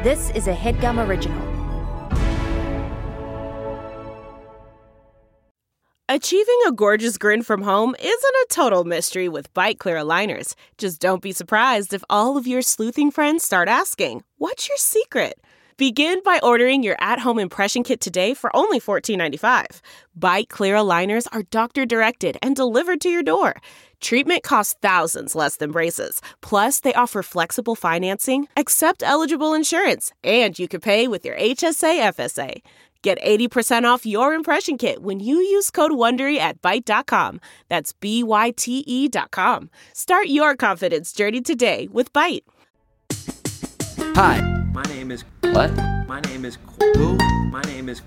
This is a HeadGum original. Achieving a gorgeous grin from home isn't a total mystery with Byte Clear aligners. Just don't be surprised if all of your sleuthing friends start asking, "What's your secret?" Begin by ordering your at-home impression kit today for only $14.95. Byte Clear aligners are doctor-directed and delivered to your door. Treatment costs thousands less than braces. Plus, they offer flexible financing, accept eligible insurance, and you can pay with your HSA FSA. Get 80% off your impression kit when you use code WONDERY at Byte.com. That's BYTE.com. Start your confidence journey today with Byte. Hi. My name is... What? My name is... Who? My name is...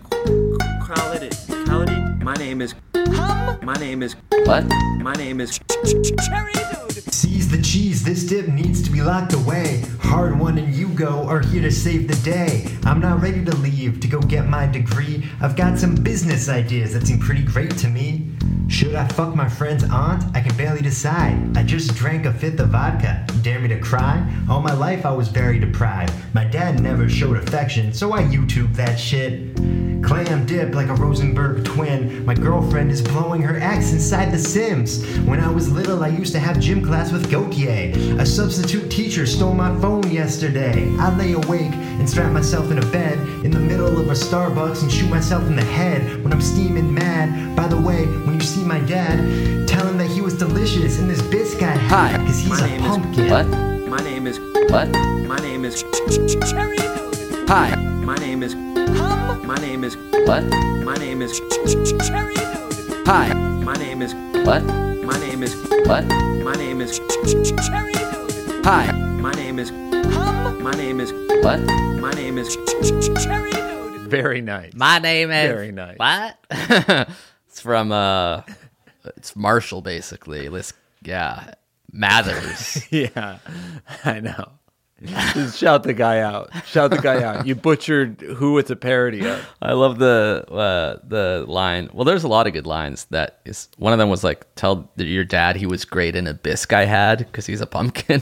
Khalid. My name is... My name is... What? My name is... Cherry Dude. Seize the cheese, this dip needs to be locked away. Hard One and Hugo are here to save the day. I'm not ready to leave to go get my degree. I've got some business ideas that seem pretty great to me. Should I fuck my friend's aunt? I can barely decide. I just drank a fifth of vodka. You dare me to cry? All my life I was very deprived. My dad never showed affection, so I YouTube that shit. Clam dip like a Rosenberg twin. My girlfriend is blowing her ex inside The Sims. When I was little, I used to have gym class with Gautier. A substitute teacher stole my phone yesterday. I lay awake and strap myself in a bed in the middle of a Starbucks and shoot myself in the head when I'm steaming mad. By the way, when you see my dad, tell him that he was delicious in this biscuit I had, because he's My a name is- pumpkin. What? My name is... What? My name is... Cherry Dude. Hi. My name is... My name is... What? My name is... Cherry Dude. Hi. My name is... What? My name is... What? My name is... Cherry Dude. Hi. My name is... My name is... What? My name is... Cherry Dude. Very nice. My name is... Very nice. What? It's from, it's Marshall, basically. Yeah. Mathers. Yeah, I know. Just shout the guy out. Shout the guy out. You butchered who it's a parody of. I love the line. Well, there's a lot of good lines. That is one of them was like, "Tell your dad he was great in a bisque I had because he's a pumpkin."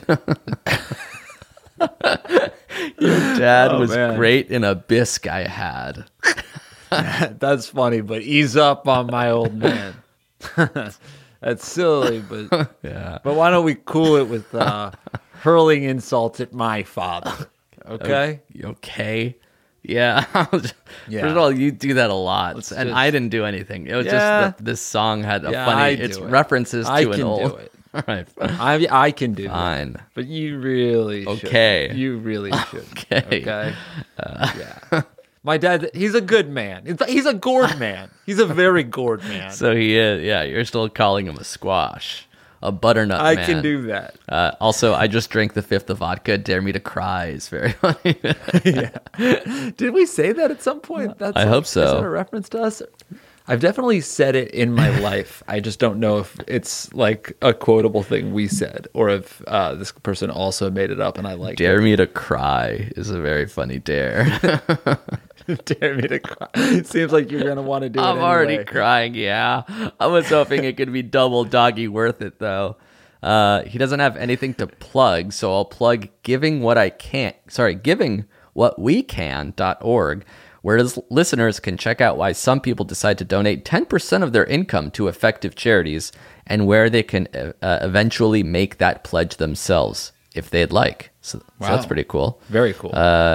Your dad was man. great in a bisque I had. That's funny, but ease up on my old man. That's silly, but Yeah. But why don't we cool it with hurling insults at my father? Okay. Okay. Yeah. Yeah. First of all, you do that a lot, Let's and just- I didn't do anything. It was Yeah. just that this song had a Yeah, funny. I do It's it. references to I an can old. do it. All right. I can do it. Fine. But you really should. Okay. You really should. Okay. Okay. Yeah. My dad, he's a good man. He's a gourd man. He's a very gourd man. So he is. Yeah, you're still calling him a squash, a butternut I man. can do that. Also, I just drank the fifth of vodka. Dare me to cry is very funny. Yeah. Did we say that at some point? I hope so. Is that a reference to us? I've definitely said it in my life. I just don't know if it's like a quotable thing we said or if this person also made it up and I like Dare me to cry is a very funny dare. it. Dare me to cry. It seems like you're going to want to do it I'm already anyway. crying, yeah. I was hoping it could be double doggy worth it, though. He doesn't have anything to plug, so I'll plug givingwhatwecan.org, where listeners can check out why some people decide to donate 10% of their income to effective charities and where they can eventually make that pledge themselves if they'd like. So that's pretty cool. Very cool.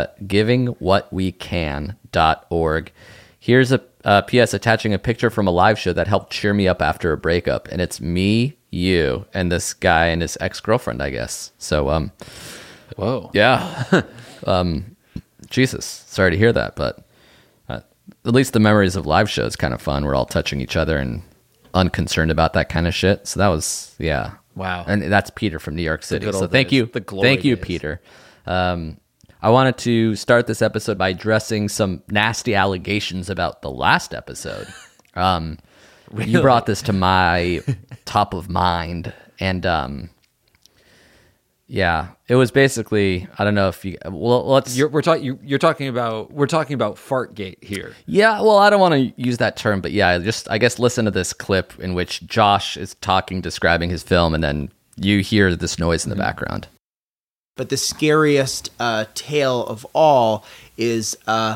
Givingwhatwecan.org. Here's a PS attaching a picture from a live show that helped cheer me up after a breakup, and it's me, you, and this guy and his ex-girlfriend, I guess. So, Whoa. yeah. Jesus, sorry to hear that, but at least the memories of live shows kind of fun. We're all touching each other and unconcerned about that kind of shit. So that was, yeah. Wow. And that's Peter from New York City. good So old thank days. you. The glory Thank you, days. Peter. I wanted to start this episode by addressing some nasty allegations about the last episode. You brought this to my top of mind, and yeah, it was basically, I don't know if you, well, let's, We're talking about Fartgate here. yeah, well, I don't want to use that term, but yeah, I guess listen to this clip in which Josh is talking, describing his film, and then you hear this noise in the background. But the scariest tale of all is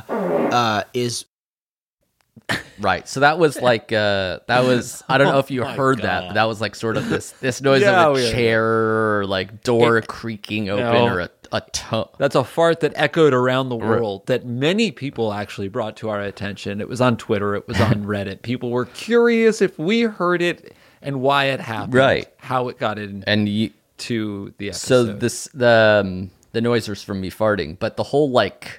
Right. So that was like I don't know if you heard that, but that was like sort of this noise Yeah, of we a heard chair or like door creaking open or a tone. That's a fart that echoed around the world that many people actually brought to our attention. It was on Twitter. It was on Reddit. People were curious if we heard it and why it happened. Right. How it got into And the episode. so the noise was from me farting, but the whole like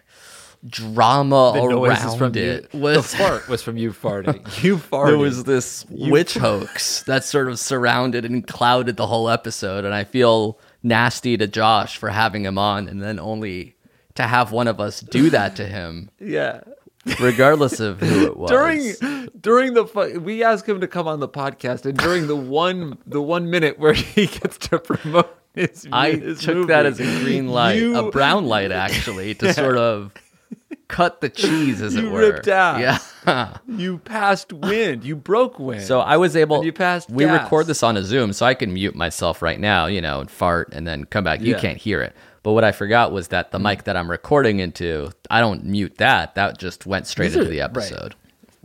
drama The noise is around from it you. was The fart was from you farting. You farted. there was this witch hoax that sort of surrounded and clouded the whole episode, and I feel nasty to Josh for having him on and then only to have one of us do that to him, Yeah. regardless of who it was. During we asked him to come on the podcast, and during the one minute where he gets to promote his took movie, that as a green light, a brown light actually, to sort of cut the cheese, as it You were. ripped ass. Yeah. You passed wind. You broke wind. So I was able. And you passed we gas. record this on a Zoom, so I can mute myself right now, and fart, and then come back. You Yeah. can't hear it. But what I forgot was that the mic that I'm recording into, I don't mute that. That just went straight These into are- the right. episode.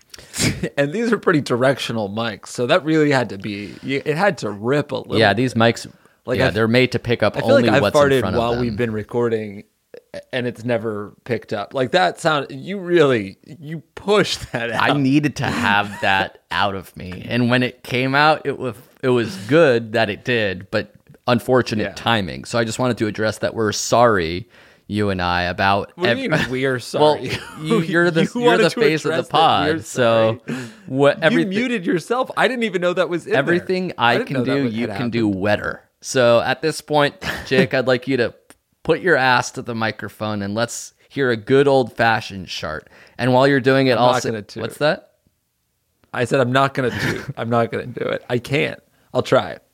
And these are pretty directional mics, so that really had to be. It had to rip a little. Yeah, these mics. Like, They're made to pick up I feel only like I've what's in farted front while of them. we've been recording, and it's never picked up. Like that sound. You pushed that out. I needed to have that out of me, and when it came out, it was good that it did, but unfortunate Yeah. timing. So I just wanted to address that we're sorry, you and I, about. What do you mean we are sorry? Well, you're the wanted to face of the address that we're pod, so what? Everything, you muted yourself. I didn't even know that was in there. everything I didn't can know that do, had you can happened. do wetter. So at this point, Jake, I'd like you to put your ass to the microphone and let's hear a good old fashioned shart. And while you're doing it, I'm not also, gonna toot. what's that? I said I'm not gonna do. I'm not gonna do it. I can't. I'll try it.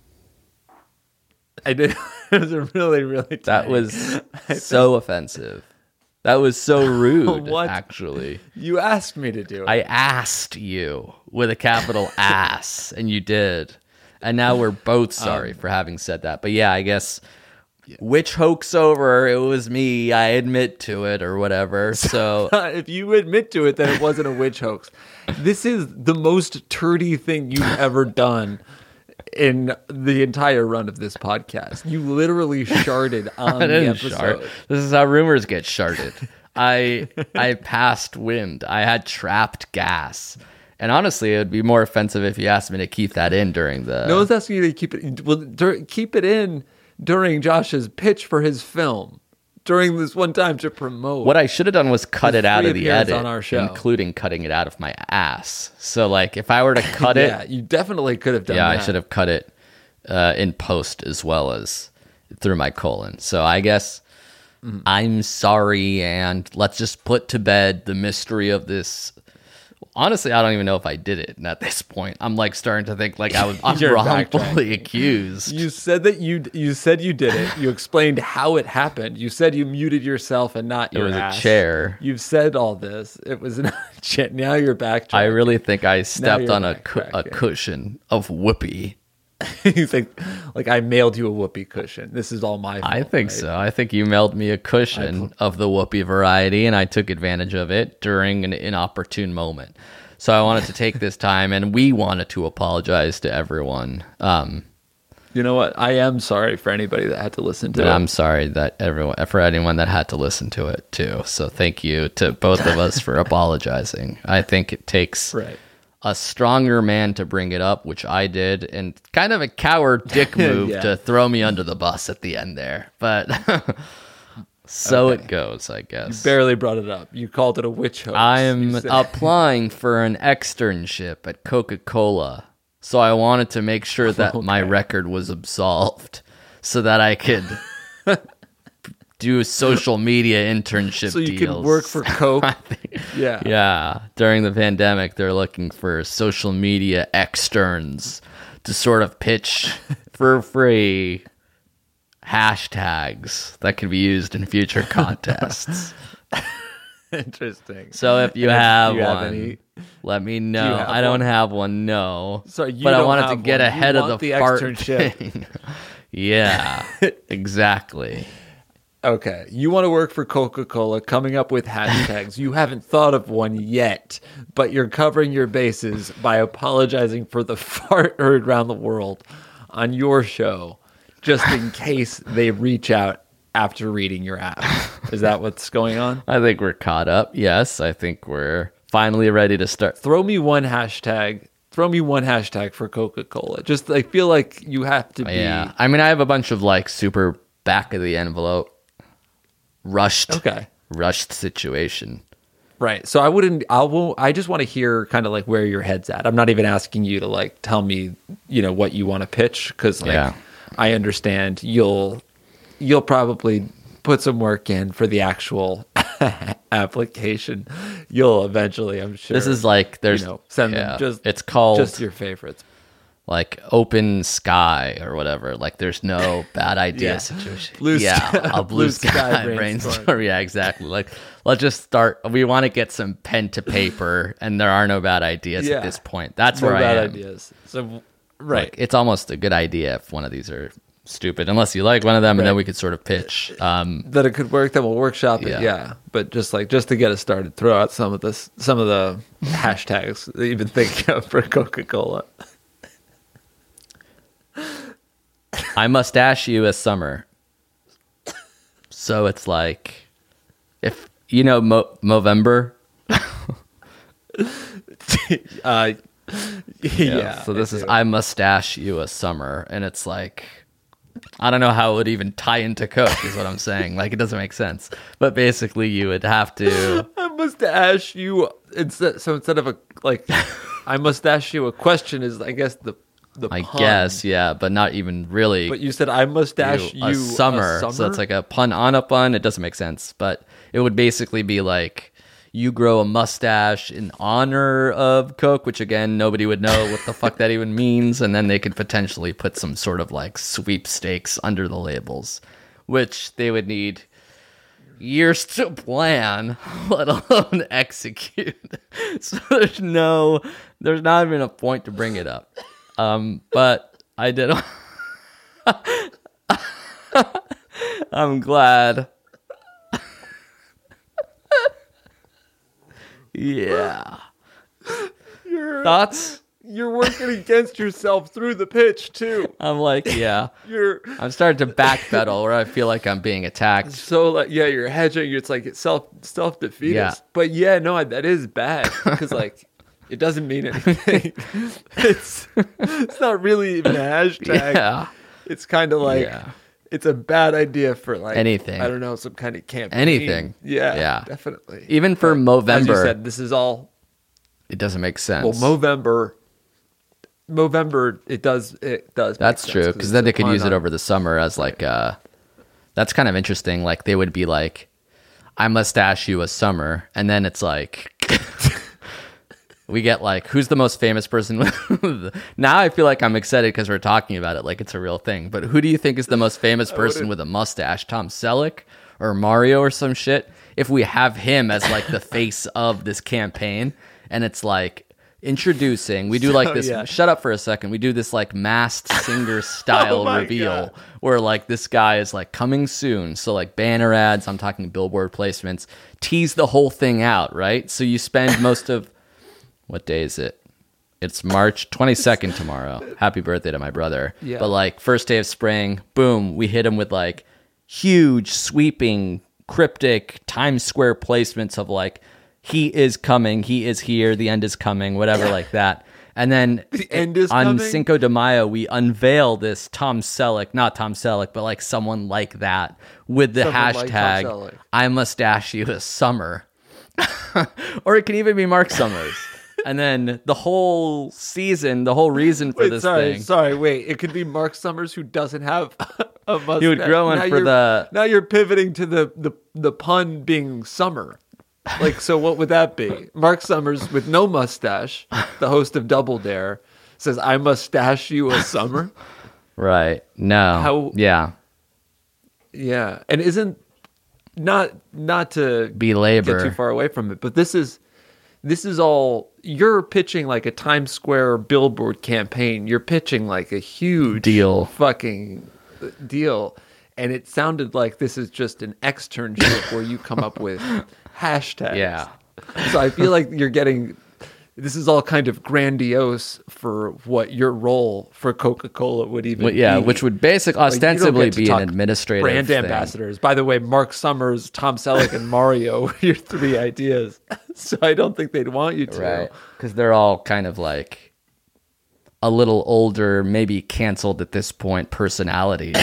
I did. It was a really, really. That tiny- was so offensive. That was so rude, What? actually. You asked me to do it. I asked you with a capital ass, and you did. And now we're both sorry for having said that. But yeah, I guess witch hoax over. It was me. I admit to it or whatever. So if you admit to it, then it wasn't a witch hoax. This is the most turdy thing you've ever done in the entire run of this podcast. You literally sharded on I the didn't episode. shart. This is how rumors get sharted. I passed wind. I had trapped gas. And honestly, it would be more offensive if you asked me to keep that in during the. No one's asking you to keep it. Well, keep it in during Josh's pitch for his film. During this one time to promote. What I should have done was cut His it out free of the appearance edit, on our show. including cutting it out of my ass. So, like, if I were to cut yeah, it, you definitely could have done yeah, that. I should have cut it in post as well as through my colon. So I guess I'm sorry, and let's just put to bed the mystery of this. Honestly, I don't even know if I did it. And at this point, I'm like starting to think like I'm You're wrongfully accused. You said that you said you did it. You explained how it happened. You said you muted yourself and not your was a ass. chair. You've said all this. It was not a chair. Now you're back. I really think I stepped you're on a backtracking. cushion of whoopee. You think like I mailed you a whoopee cushion. This is all my fault. I think right? so. I think you mailed me a cushion of the whoopee variety, and I took advantage of it during an inopportune moment. So I wanted to take this time, and we wanted to apologize to everyone. You know what? I am sorry for anybody that had to listen to And it. I'm sorry that for anyone that had to listen to it too. So thank you to both of us for apologizing. I think it takes Right. a stronger man to bring it up, which I did, and kind of a coward dick move Yeah. to throw me under the bus at the end there. But so it goes, I guess. Barely brought it up. You called it a witch hoax. I'm You said- applying for an externship at Coca-Cola. So I wanted to make sure that my record was absolved so that I could do social media internship so you deals. can work for Coke. Yeah. Yeah, during the pandemic, they're looking for social media externs to sort of pitch for free hashtags that can be used in future contests. Interesting. So if you And have do you have one, any- let me you know. have I don't one? have one, no. So you but I don't wanted to have get one. You ahead of want the the fart externship. thing. Yeah, exactly. Okay, you want to work for Coca-Cola, coming up with hashtags. You haven't thought of one yet, but you're covering your bases by apologizing for the fart heard around the world on your show, just in case they reach out after reading your app. Is that what's going on? I think we're caught up. Yes, I think we're finally ready to start. Throw me one hashtag. Throw me one hashtag for Coca-Cola. Just, I feel like you have to be. Yeah, I mean, I have a bunch of like super back of the envelope, rushed situation. Right. So I just want to hear kind of like where your head's at. I'm not even asking you to like tell me, what you want to pitch, because like Yeah. I understand you'll probably put some work in for the actual application. You'll eventually, I'm sure. This is like there's send yeah, them just it's called just your favorites. like open sky or whatever. Like there's no bad idea Yeah. situation. Blue yeah, sky- a blue blue sky, sky brainstorm. brainstorm. Yeah, exactly. Like let's just start. We want to get some pen to paper, and there are no bad ideas Yeah. at this point. That's No where I bad am. ideas. So right. Like, it's almost a good idea if one of these are stupid, unless you like one of them, and then we could sort of pitch. That it could work, then we'll workshop it. Yeah. Yeah. But just to get us started, throw out some of the hashtags that you've been thinking of for Coca-Cola. I mustache you a summer. So it's like, if you know Movember. Yeah. So this is I mustache you a summer, and it's like, I don't know how it would even tie into Coke, is what I'm saying. Like, it doesn't make sense. But basically, you would have to. I must ask you instead of a like, I must ask you a question is, I guess, the I pun. guess, yeah, but not even really. But you said I must ask you a summer, so it's like a pun on a pun. It doesn't make sense, but it would basically be like, you grow a mustache in honor of Coke, which again, nobody would know what the fuck that even means. And then they could potentially put some sort of like sweepstakes under the labels, which they would need years to plan, let alone execute. So there's not even a point to bring it up. But I did. I'm glad. Yeah. Thoughts? You're working against yourself through the pitch too. I'm like, yeah. You're I'm starting to backpedal where I feel like I'm being attacked. so like, yeah, you're hedging. It's like self defeatist. Yeah. But yeah, no, that is bad because like it doesn't mean anything. it's not really even a hashtag. Yeah. It's kind of like Yeah. it's a bad idea for like Anything. I don't know, some kind of campaign. Anything. Yeah. Yeah. Definitely. Even for As you Movember, said, this is all it doesn't make sense. well. Movember. It does. That's make sense true, because it's then a they could pun use it on- over the summer as like that's kind of interesting. Like they would be like, I mustache you a summer, and then it's like we get like, who's the most famous person with now I feel like I'm excited because we're talking about it like it's a real thing. But who do you think is the most famous person with a mustache? Tom Selleck or Mario or some shit? If we have him as like the face of this campaign, and it's like introducing, we do like this, yeah. shut up for a second, we do this like masked singer style Oh my reveal God. where like this guy is like coming soon. So like banner ads, I'm talking billboard placements, tease the whole thing out, right? So you spend most of, what day is it? It's March 22nd tomorrow. Happy birthday to my brother. Yeah. But like first day of spring, boom, we hit him with like huge, sweeping, cryptic Times Square placements of like, he is coming, he is here, the end is coming, whatever like that. And then The end is on coming? Cinco de Mayo, we unveil this Tom Selleck, not Tom Selleck, but like someone like that with the Someone like Tom hashtag, Selleck. I mustache you a summer. Or it can even be Mark Summers. And then the whole season, the whole reason for this thing. Sorry, wait. It could be Mark Summers who doesn't have a mustache. He would grow one for the- Now you're pivoting to the pun being summer. Like, so what would that be? Mark Summers with no mustache, the host of Double Dare, says, I mustache you a summer? Right. No. How- Yeah. Yeah. And isn't, not to Belabor. get too far away from it, but this is all, you're pitching like a Times Square billboard campaign. You're pitching like a huge Deal. fucking deal, and it sounded like this is just an externship where you come up with hashtags. Yeah. So I feel like you're getting. This is all kind of grandiose for what your role for Coca-Cola would even Well, yeah, be. which would basically Like, you don't ostensibly get to be talk an administrative brand thing. ambassadors. By the way, Mark Summers, Tom Selleck, and Mario were your three ideas. So I don't think they'd want you to. Right. Because they're all kind of like a little older, maybe canceled at this point personalities.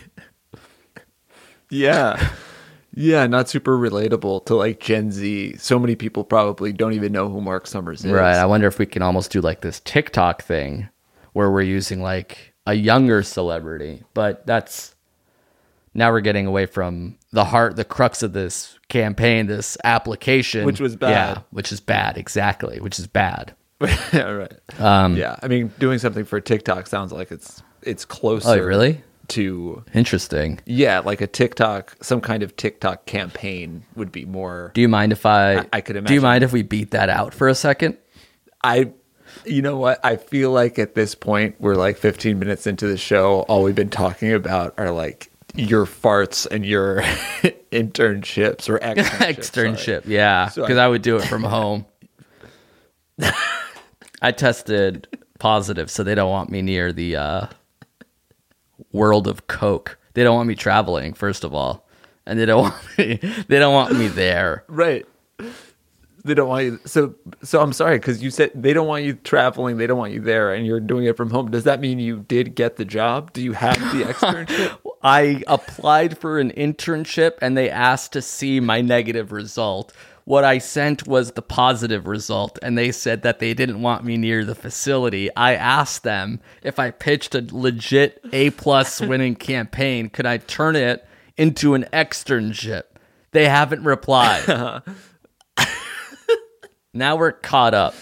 Yeah. Yeah, not super relatable to like Gen Z. So many people probably don't even know who Mark Summers is. Right. I wonder if we can almost do like this TikTok thing where we're using like a younger celebrity. But that's now we're getting away from the crux of this campaign, this application. Which was bad. Yeah, which is bad. Exactly. Which is bad. Yeah, right. Yeah, I mean, doing something for TikTok sounds like it's closer. Oh, really? To Interesting. yeah, like a TikTok, some kind of TikTok campaign would be more. Do you mind if I could Do you imagine. mind if we beat that out for a second? You know what? I feel like at this point we're like 15 minutes into the show. All we've been talking about are like your farts and your internships or Externship, yeah. So Because I would do it from home. I tested positive, so they don't want me near the world of Coke. They don't want me traveling, first of all, and they don't want me there. Right. They don't want you. So I'm sorry because you said they don't want you traveling. They don't want you there, and you're doing it from home. Does that mean you did get the job? Do you have the externship? I applied for an internship, and they asked to see my negative result. What I sent was the positive result, and they said that they didn't want me near the facility. I asked them if I pitched a legit A+ winning campaign, could I turn it into an externship? They haven't replied. Now we're caught up.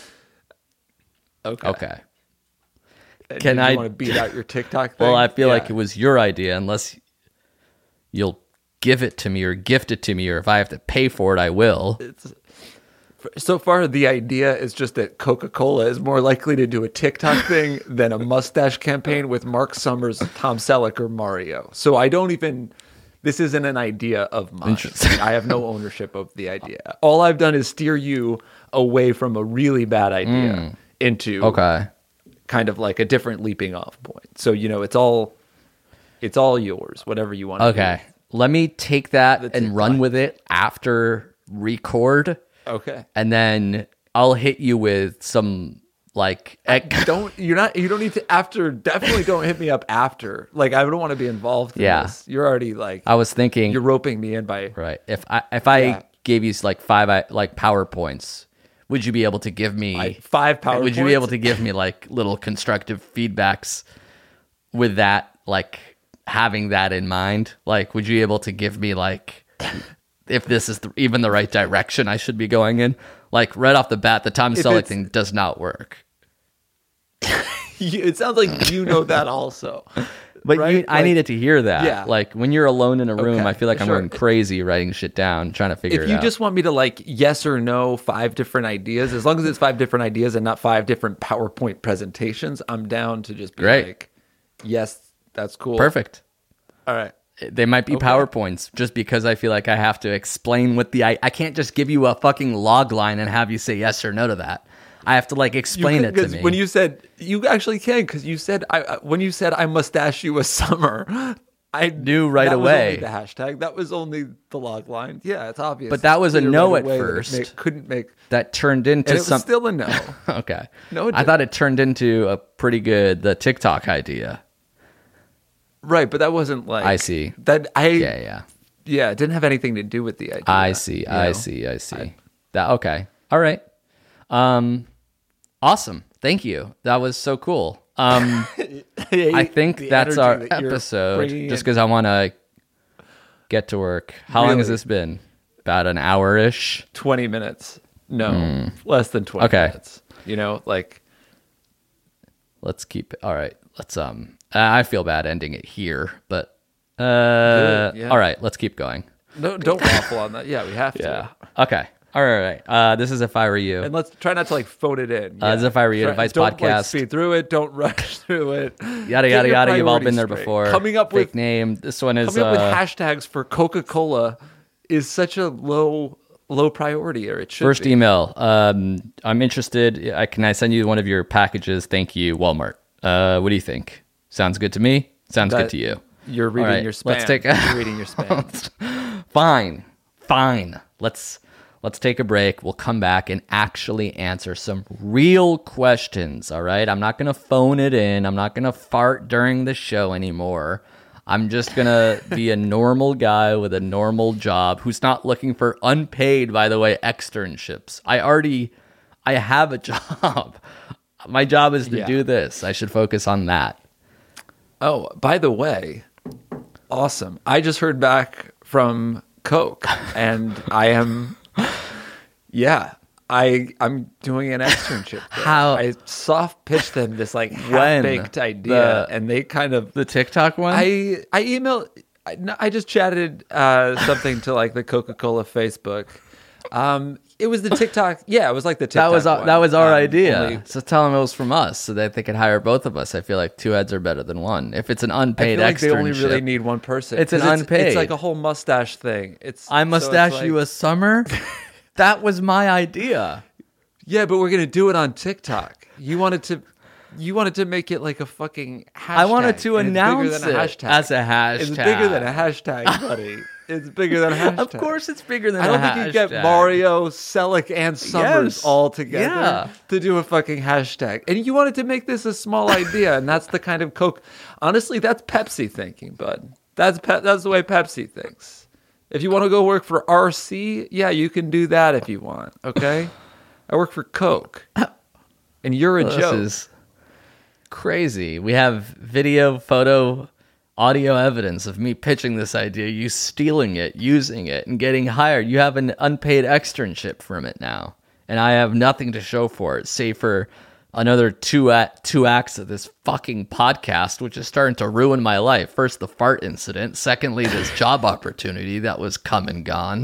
Okay. Can Did I you want to beat out your TikTok thing? Well, I feel Yeah. like it was your idea, unless you'll give it to me or gift it to me, or if I have to pay for it, I will. So far, the idea is just that Coca-Cola is more likely to do a TikTok thing than a mustache campaign with Mark Summers, Tom Selleck, or Mario. So I don't even. This isn't an idea of mine. Interesting. I have no ownership of the idea. All I've done is steer you away from a really bad idea into Okay. kind of like a different leaping off point. So it's all yours. Whatever you want. Okay. Let me take that The and run TikTok. with it after record, Okay. and then I'll hit you with some like You don't need to definitely don't hit me up after. Like I don't want to be involved in Yeah. this. You're already like I was thinking you're roping me in by right. If Yeah. I gave you like 5 like PowerPoints, would you be able to give me 5 PowerPoints. Would you be able to give me like little constructive feedbacks with that, like having that in mind? Like, would you be able to give me like if this is even the right direction I should be going in? Like right off the bat, the Tom Selleck it's- thing does not work. It sounds like you know that also. But right? I Like- needed to hear that. Yeah. Like when you're alone in a room, Okay, I feel like I'm sure. going crazy writing shit down, trying to figure If it you out. just want me to like yes or no 5 different ideas, as long as it's 5 different ideas and not 5 different PowerPoint presentations, I'm down to just be Great. like, yes, that's cool. Perfect. All right. They might be PowerPoints just because I feel like I have to explain what I can't just give you a fucking log line and have you say yes or no to that. I have to like explain it to me. When you said you actually can, because you said when you said I mustache you a summer, I knew right that away. Was only the hashtag. That was only the log line. Yeah, it's obvious. But that was a Clear no right at away that it first. couldn't make. that turned into And it was something. still a no. Okay. No, it I thought it turned into a pretty good the TikTok idea. Right, but that wasn't like I see. that. Yeah. Yeah, it didn't have anything to do with the idea. I see. you I know? see. That okay. All right. Awesome. Thank you. That was so cool. I think the that's energy our that you're episode. bringing Just in. because I want to get to work. How long has Really? this been? About an hour-ish. 20 minutes. No, less than 20 Okay. minutes. Like Let's keep it. All right. Let's I feel bad ending it here, but yeah. all right, let's keep going. no, don't waffle on that. Yeah, we have to. Okay. All right. This is If I Were You. And let's try not to like phone it in. As If I Were You, advice don't, Like, podcast. speed through it. Don't rush through it. Yada, Get yada, your yada. You've all been priorities there straight. before. Coming up Fake with name. This one is coming up with hashtags for Coca-Cola is such a low priority, or it should first be. email. I'm interested. Can I send you one of your packages? Thank you, Walmart. What do you think? Sounds good to me. Sounds good to you. You're reading All right, your spam. let's take You're reading your spam. Fine. Let's take a break. We'll come back and actually answer some real questions. All right. I'm not gonna phone it in. I'm not gonna fart during the show anymore. I'm just gonna be a normal guy with a normal job who's not looking for unpaid, by the way, externships. I have a job. My job is to do this. I should focus on that. Oh, by the way, awesome. I just heard back from Coke, and I am, I'm doing an externship there. How- I soft pitched them this like half-baked idea, and they kind of The TikTok one? I emailed. I just chatted something to like the Coca-Cola Facebook. It was the TikTok. Yeah, it was like the TikTok. that was our idea. only- So tell them it was from us, so that they could hire both of us. I feel like two heads are better than one. If it's an I unpaid feel like they only externship, really need one person. It's an 'Cause unpaid. It's like a whole mustache thing. I mustache like- you a summer. That was my idea. Yeah, but we're gonna do it on TikTok. You wanted to make it like a fucking hashtag. I wanted to and it's announce bigger than a it hashtag. as a hashtag. It's bigger than a hashtag, buddy. It's bigger than a hashtag. Of course, it's bigger than. I don't a think you get hashtag. Mario, Selleck, and Summers Yes. all together Yeah. to do a fucking hashtag. And you wanted to make this a small idea, and that's the kind of Coke. Honestly, that's Pepsi thinking, bud. That's the way Pepsi thinks. If you want to go work for RC, yeah, you can do that if you want. Okay, I work for Coke, and you're a This joke. is crazy. We have video, photo, audio evidence of me pitching this idea, you stealing it, using it, and getting hired. You have an unpaid externship from it now, and I have nothing to show for it, save for another two acts of this fucking podcast, which is starting to ruin my life. First, the fart incident. Secondly, this job opportunity that was come and gone.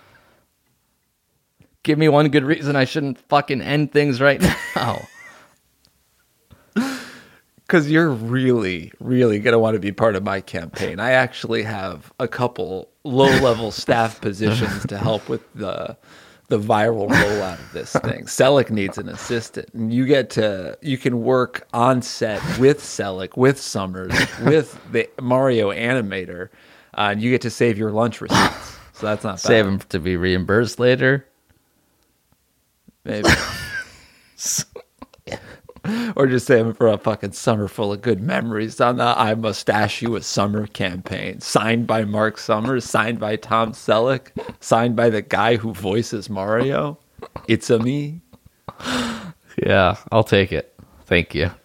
Give me one good reason I shouldn't fucking end things right now. Because you're really, really going to want to be part of my campaign. I actually have a couple low-level staff positions to help with the viral rollout of this thing. Selleck needs an assistant. And you can work on set with Selleck, with Summers, with the Mario animator, and you get to save your lunch receipts. So that's not bad. Save them to be reimbursed later. Maybe. Or just save them for a fucking summer full of good memories on the I Mustache You a Summer campaign. Signed by Mark Summers, signed by Tom Selleck, signed by the guy who voices Mario. It's a me. Yeah, I'll take it. Thank you.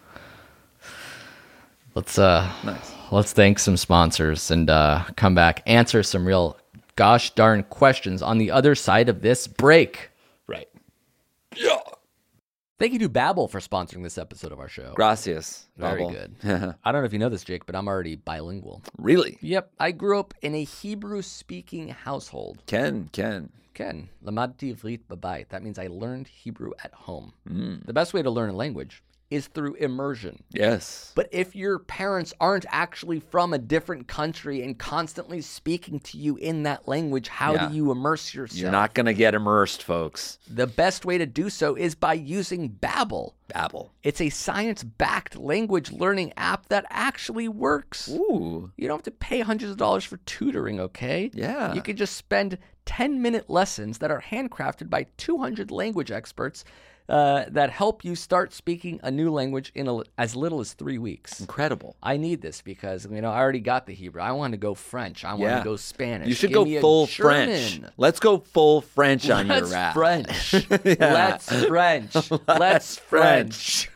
Let's Nice. let's thank some sponsors and come back, answer some real gosh darn questions on the other side of this break. Right. Yeah. Thank you to Babbel for sponsoring this episode of our show. Gracias. Very Babbel. good. I don't know if you know this, Jake, but I'm already bilingual. Really? Yep, I grew up in a Hebrew-speaking household. Ken. Ken, lamadti ivrit babayit. That means I learned Hebrew at home. The best way to learn a language is through immersion. Yes. But if your parents aren't actually from a different country and constantly speaking to you in that language, how Yeah. do you immerse yourself? You're not going to get immersed, folks. The best way to do so is by using Babbel. Babbel. It's a science-backed language learning app that actually works. Ooh. You don't have to pay hundreds of dollars for tutoring, okay? Yeah. You could just spend 10-minute lessons that are handcrafted by 200 language experts that help you start speaking a new language in as little as 3 weeks. Incredible. I need this because, I already got the Hebrew. I want to go French. I want to go Spanish. You should Give go me a full German. French. Let's go full French on your Let's rap. French. Let's French. Let's French.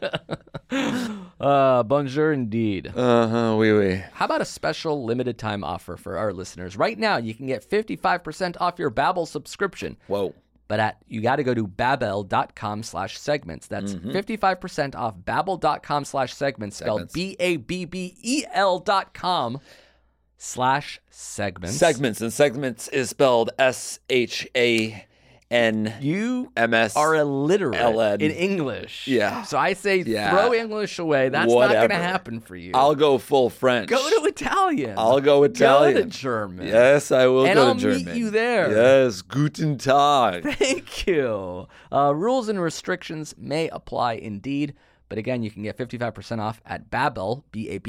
Bonjour indeed. Oui, oui. How about a special limited time offer for our listeners? Right now, you can get 55% off your Babbel subscription. Whoa. But you got to go to babbel.com/segments. That's 55% off babbel.com/segments, spelled BABBEL.com/segments. Segments, and segments is spelled SHAGMENTS. You MS are illiterate LN. in English. Yeah. So I say Yeah. throw English away. That's not Whatever. going to happen for you. I'll go full French. go to Italian. I'll go Italian. Go to German. Yes, I will And go I'll to German. meet you there. Yes, guten Tag. Thank you. Rules and restrictions may apply indeed. But again, you can get 55% off at Babbel,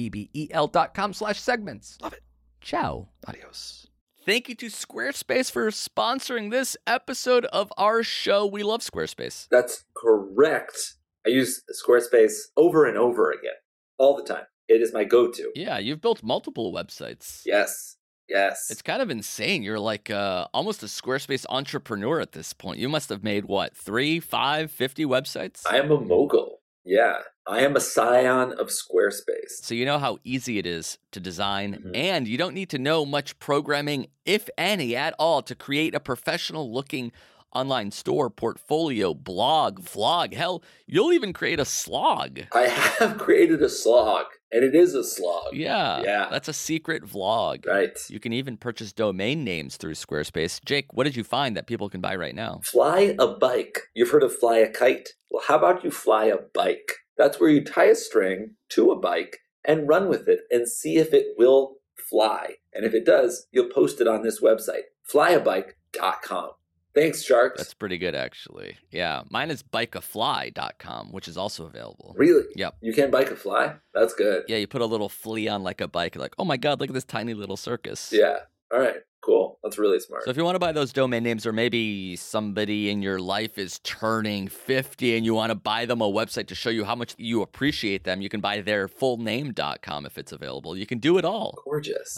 BABBEL.com/segments. Love it. Ciao. Adios. Thank you to Squarespace for sponsoring this episode of our show. We love Squarespace. That's correct. I use Squarespace over and over again, all the time. It is my go-to. Yeah, you've built multiple websites. Yes. It's kind of insane. You're like almost a Squarespace entrepreneur at this point. You must have made, 3, 5, 50 websites? I am a mogul. Yeah. I am a scion of Squarespace. So you know how easy it is to design, and you don't need to know much programming, if any, at all, to create a professional-looking online store, portfolio, blog, vlog. Hell, you'll even create a slog. I have created a slog, and it is a slog. Yeah, that's a secret vlog. Right. You can even purchase domain names through Squarespace. Jake, what did you find that people can buy right now? Fly a bike. You've heard of fly a kite? Well, how about you fly a bike? That's where you tie a string to a bike and run with it and see if it will fly. And if it does, you'll post it on this website, flyabike.com. Thanks, Sharks. That's pretty good, actually. Yeah, mine is bikeafly.com, which is also available. Really? Yep. You can bike a fly? That's good. Yeah, you put a little flea on like a bike. You're like, oh my God, look at this tiny little circus. Yeah. All right. Cool. That's really smart. So if you want to buy those domain names, or maybe somebody in your life is turning 50 and you want to buy them a website to show you how much you appreciate them, you can buy their fullname.com if it's available. You can do it all. Gorgeous.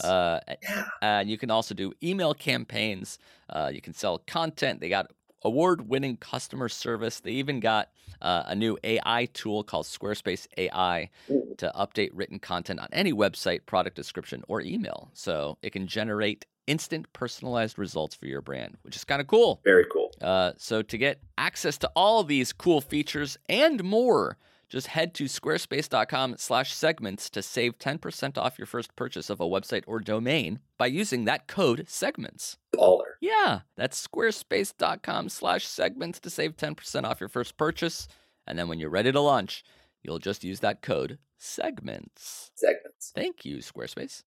And you can also do email campaigns. You can sell content. They got award-winning customer service. They even got a new AI tool called Squarespace AI to update written content on any website, product description, or email. So it can generate instant personalized results for your brand, which is kind of cool. Very cool. So to get access to all these cool features and more, just head to squarespace.com/segments to save 10% off your first purchase of a website or domain by using that code segments. Baller. Yeah, that's squarespace.com/segments to save 10% off your first purchase. And then when you're ready to launch, you'll just use that code segments. Thank you, Squarespace.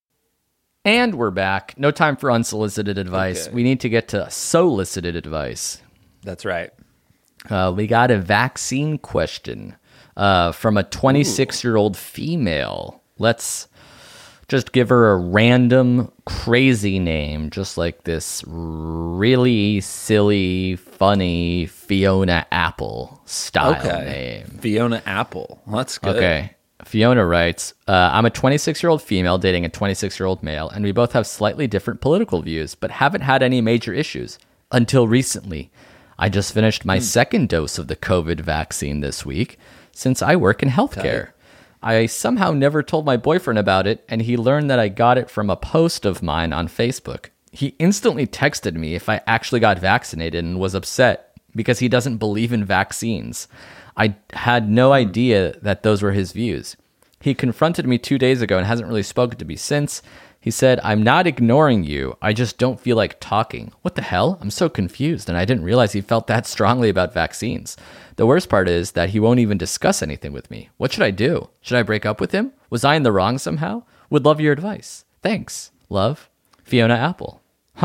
And we're back. No time for unsolicited advice. Okay. We need to get to solicited advice. That's right. We got a vaccine question from a 26-year-old female. Let's just give her a random crazy name, just like this really silly, funny Fiona Apple style name. Fiona Apple. That's good. Okay. Fiona writes, I'm a 26-year-old female dating a 26-year-old male, and we both have slightly different political views, but haven't had any major issues until recently. I just finished my second dose of the COVID vaccine this week, since I work in healthcare. I somehow never told my boyfriend about it, and he learned that I got it from a post of mine on Facebook. He instantly texted me if I actually got vaccinated and was upset because he doesn't believe in vaccines. I had no idea that those were his views. He confronted me 2 days ago and hasn't really spoken to me since. He said, I'm not ignoring you. I just don't feel like talking. What the hell? I'm so confused, and I didn't realize he felt that strongly about vaccines. The worst part is that he won't even discuss anything with me. What should I do? Should I break up with him? Was I in the wrong somehow? Would love your advice. Thanks. Love, Fiona Apple.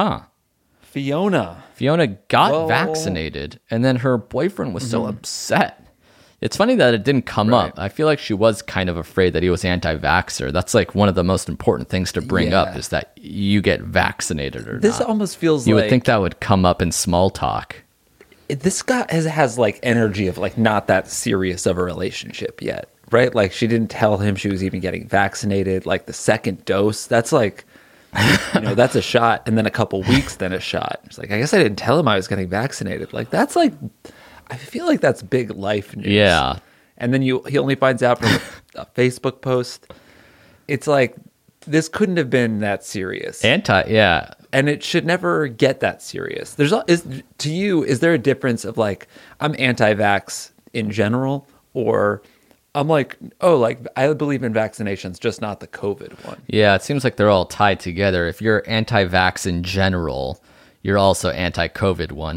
Fiona got vaccinated, and then her boyfriend was so upset. It's funny that it didn't come up. I feel like she was kind of afraid that he was anti-vaxxer. That's like one of the most important things to bring up is that you get vaccinated or This not. almost feels You like would think that would come up in small talk. this guy has like energy of like not that serious of a relationship yet, right? Like she didn't tell him she was even getting vaccinated. Like the second dose, that's like, that's a shot, and then a couple weeks, then a shot. It's like, I guess I didn't tell him I was getting vaccinated. Like that's like, I feel like that's big life news. Yeah. And then he only finds out from a Facebook post. It's like, this couldn't have been that serious. And it should never get that serious. Is there a difference of like, I'm anti-vax in general, or I'm like, I believe in vaccinations, just not the COVID one? Yeah, it seems like they're all tied together. If you're anti-vax in general, you're also anti-COVID one.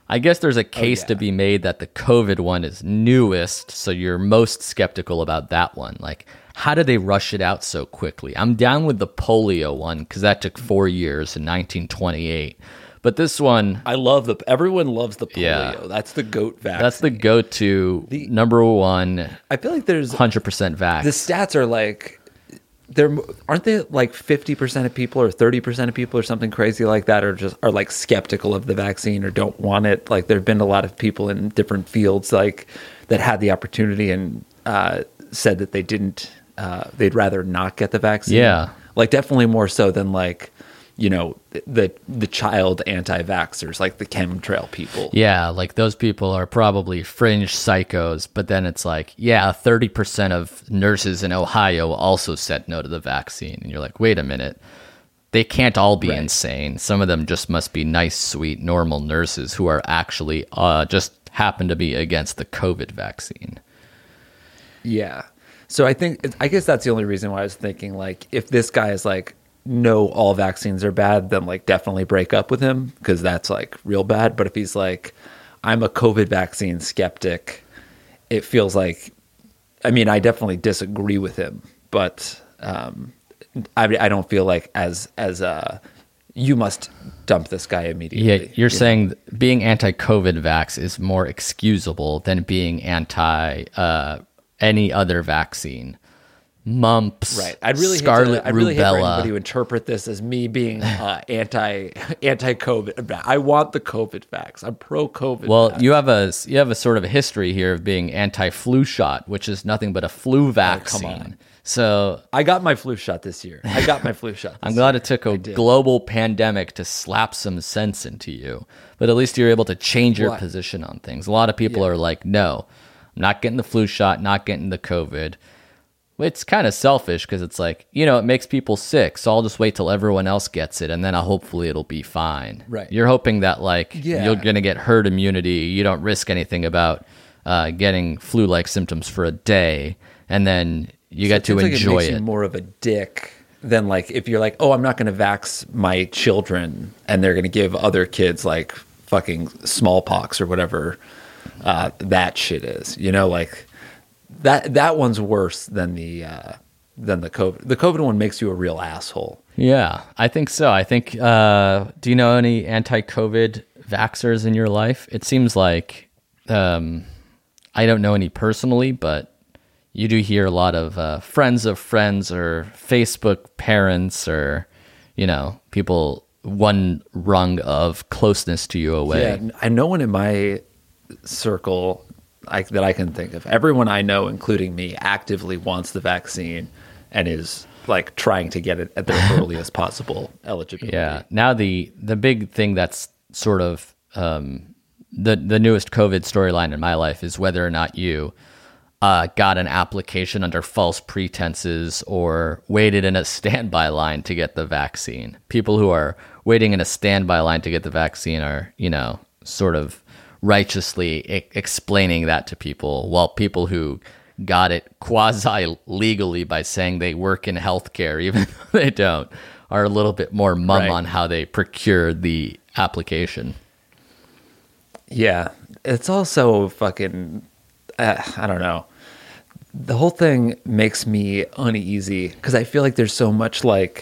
I guess there's a case to be made that the COVID one is newest, so you're most skeptical about that one. Like, how did they rush it out so quickly? I'm down with the polio one because that took 4 years in 1928. But this one, everyone loves the polio. Yeah. That's the GOAT vaccine. that's the go-to number one, I feel like there's 100% vax. the stats are like aren't they like 50% of people or 30% of people or something crazy like that are like skeptical of the vaccine or don't want it. Like there've been a lot of people in different fields like that had the opportunity and said that they didn't they'd rather not get the vaccine. Yeah. Like definitely more so than like, you know, the child anti-vaxxers, like the chemtrail people. Yeah, like those people are probably fringe psychos, but then it's like, yeah, 30% of nurses in Ohio also said no to the vaccine. And you're like, wait a minute. They can't all be insane. Some of them just must be nice, sweet, normal nurses who are actually just happen to be against the COVID vaccine. Yeah. So I guess that's the only reason why I was thinking, like, if this guy is like, no, all vaccines are bad, then like definitely break up with him because that's like real bad. But if he's like, I'm a COVID vaccine skeptic, it feels like, I mean, I definitely disagree with him, but I don't feel like as you must dump this guy immediately. Yeah, you're saying being anti-COVID vax is more excusable than being anti any other vaccine. Mumps, Right. I'd really scarlet hate for rubella. anybody to interpret this as me being anti-COVID. I want the COVID vax. I'm pro-COVID. Well, vax. you have a sort of a history here of being anti-flu shot, which is nothing but a flu vaccine. on. So I got my flu shot this year. I'm glad it took a global pandemic to slap some sense into you, but at least you're able to change your position on things. A lot of people are like, no, I'm not getting the flu shot, not getting the COVID. It's kind of selfish because it's like, you know, it makes people sick. So I'll just wait till everyone else gets it and then hopefully it'll be fine. Right. You're hoping that like Yeah. you're going to get herd immunity. You don't risk anything about getting flu-like symptoms for a day. And then you get to Seems like enjoy it. Makes it. you more of a dick than like if you're like, oh, I'm not going to vax my children and they're going to give other kids like fucking smallpox or whatever that shit is. You know, like that one's worse than the COVID. The COVID one makes you a real asshole. Yeah, I think so. I think, do you know any anti-COVID vaxxers in your life? It seems like, I don't know any personally, but you do hear a lot of friends of friends or Facebook parents or, you know, people one rung of closeness to you away. Yeah, I no one in my circle that I can think of. Everyone I know, including me, actively wants the vaccine and is like trying to get it at their earliest possible eligibility. Yeah. Now the big thing that's sort of the newest COVID storyline in my life is whether or not you got an application under false pretenses or waited in a standby line to get the vaccine. People who are waiting in a standby line to get the vaccine are, you know, sort of righteously explaining that to people, while people who got it quasi-legally by saying they work in healthcare, even though they don't, are a little bit more mum Right. on how they procured the application. Yeah, it's also fucking, I don't know. The whole thing makes me uneasy because I feel like there's so much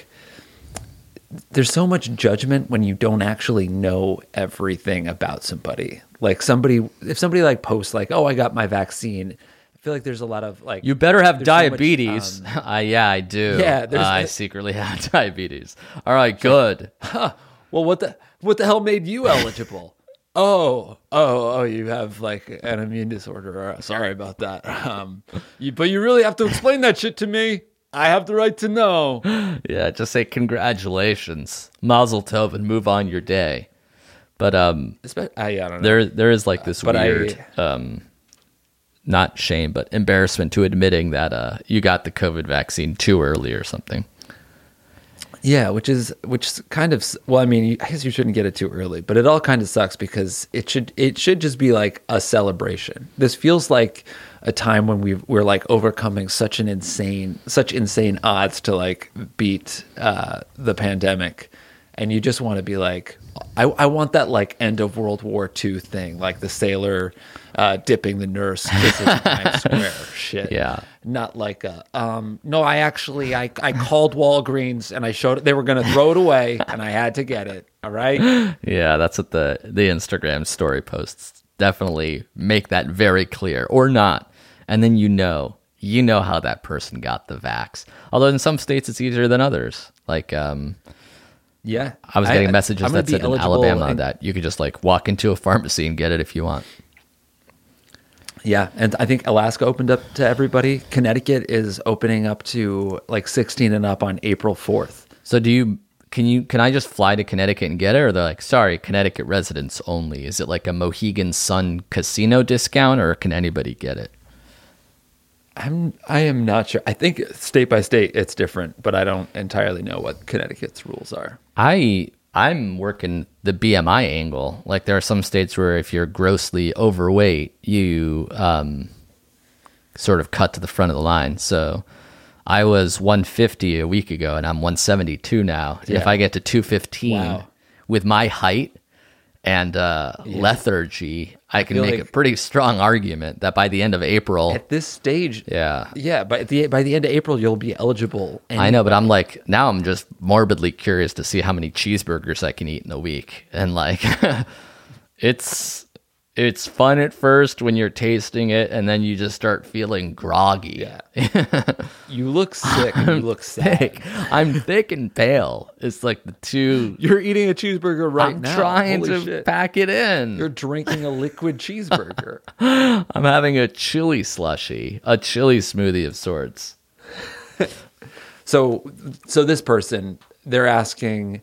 judgment when you don't actually know everything about somebody. Like if somebody like posts like, oh, I got my vaccine, I feel like there's a lot of like, You better have there's so much, diabetes. Yeah, I do. Yeah, there's- I secretly have diabetes. All right, good. well, what the hell made you eligible? Oh, you have like an immune disorder. Sorry about that. But you really have to explain that shit to me. I have the right to know. Yeah, just say congratulations, Mazel Tov, and move on your day. But I don't know. there is like this But weird, not shame, but embarrassment to admitting that you got the COVID vaccine too early or something. Yeah, which is kind of, well, I mean, I guess you shouldn't get it too early, but it all kind of sucks because it should just be like a celebration. This feels like a time when we're like overcoming such insane odds to like beat the pandemic, and you just want to be like, I want that like end of World War II thing, like the sailor dipping the nurse kisses Times Square shit. Yeah. Not like no, I called Walgreens and I showed it. They were going to throw it away and I had to get it. All right. Yeah, that's what the Instagram story posts definitely make that very clear, or not. And then you know how that person got the vax. Although in some states it's easier than others. Like Yeah. I was getting messages I'm gonna that be said in eligible Alabama that you could just like walk into a pharmacy and get it if you want. Yeah, and I think Alaska opened up to everybody. Connecticut is opening up to like 16 and up on April 4th. So can I just fly to Connecticut and get it, or they're like, sorry, Connecticut residents only? Is it like a Mohegan Sun casino discount, or can anybody get it? I am not sure. I think state by state it's different, but I don't entirely know what Connecticut's rules are. I'm working the BMI angle. Like there are some states where if you're grossly overweight, you sort of cut to the front of the line. So I was 150 a week ago and I'm 172 now. Yeah. If I get to 215 Wow. with my height and lethargy, I can feel make a like- pretty strong argument that by the end of April, At this stage, yeah. by the end of April, you'll be eligible. I know, but I'm like, now I'm just morbidly curious to see how many cheeseburgers I can eat in a week. And like, it's fun at first when you're tasting it, and then you just start feeling groggy. Yeah. You look sick and you look sad. Thick. I'm thick and pale. It's like the two. You're eating a cheeseburger right I'm now. trying Holy to shit. pack it in. You're drinking a liquid cheeseburger. I'm having a chili slushy, a chili smoothie of sorts. So this person, they're asking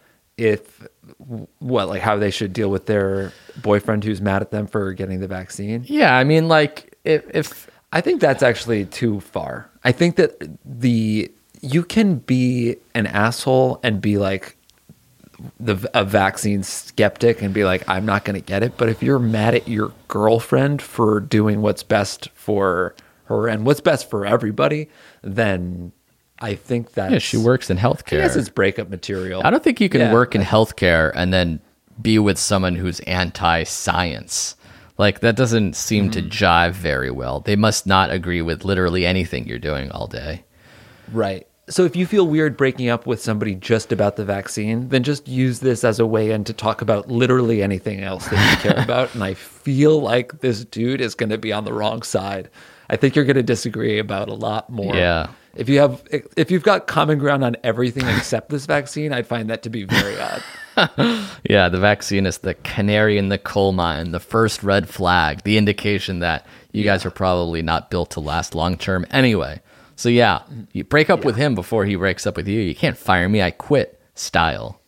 how they should deal with their boyfriend who's mad at them for getting the vaccine. Yeah, I mean, like if I think that's actually too far. I think that you can be an asshole and be like a vaccine skeptic and be like, I'm not going to get it. But if you're mad at your girlfriend for doing what's best for her and what's best for everybody, then I think that she works in healthcare. I guess it's breakup material. I don't think you can Yeah. work in healthcare and then be with someone who's anti-science. Like that doesn't seem to jive very well. They must not agree with literally anything you're doing all day. Right. So if you feel weird breaking up with somebody just about the vaccine, then just use this as a way in to talk about literally anything else that you care about. And I feel like this dude is going to be on the wrong side. I think you're going to disagree about a lot more. Yeah. If you've got common ground on everything except this vaccine, I'd find that to be very odd. Yeah, the vaccine is the canary in the coal mine, the first red flag, the indication that you guys are probably not built to last long term anyway. So yeah, you break up with him before he breaks up with you. You can't fire me, I quit style.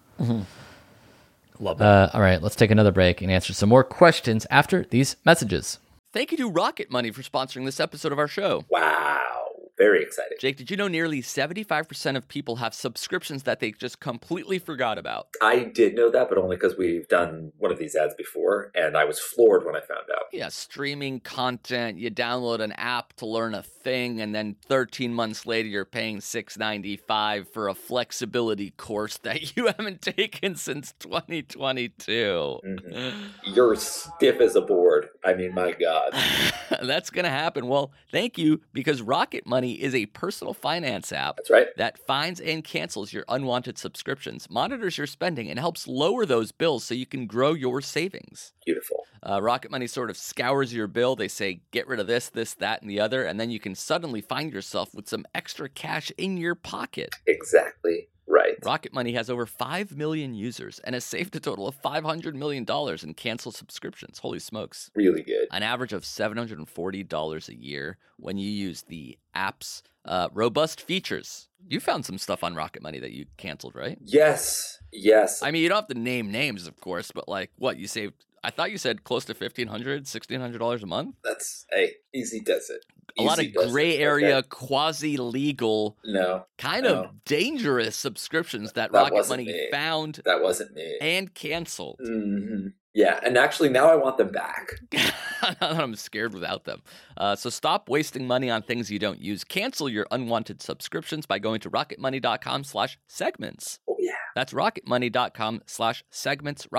Love that. All right, let's take another break and answer some more questions after these messages. Thank you to Rocket Money for sponsoring this episode of our show. Wow. Very exciting. Jake, did you know nearly 75% of people have subscriptions that they just completely forgot about? I did know that, but only because we've done one of these ads before, and I was floored when I found out. Yeah, streaming content, you download an app to learn a thing, and then 13 months later you're paying $6.95 for a flexibility course that you haven't taken since 2022. You're stiff as a board. I mean, my God. That's going to happen. Well, thank you, because Rocket Money is a personal finance app That's right. that finds and cancels your unwanted subscriptions, monitors your spending, and helps lower those bills so you can grow your savings. Beautiful. Rocket Money sort of scours your bill. They say, get rid of this, that, and the other, and then you can suddenly find yourself with some extra cash in your pocket. Exactly right. Rocket Money has over 5 million users and has saved a total of $500 million in canceled subscriptions. Holy smokes. Really good. An average of $740 a year when you use the app's robust features. You found some stuff on Rocket Money that you canceled, right? Yes. I mean, you don't have to name names, of course, but like what you saved. I thought you said close to $1,500, $1,600 a month. That's, hey, easy does it. A lot Easy of does gray it. area, Okay. quasi-legal, No. kind no. of dangerous subscriptions that That Rocket wasn't Money me. found That wasn't me. and canceled. Yeah, and actually now I want them back. I'm scared without them. So stop wasting money on things you don't use. Cancel your unwanted subscriptions by going to rocketmoney.com/segments. Oh, yeah. That's rocketmoney.com/segments.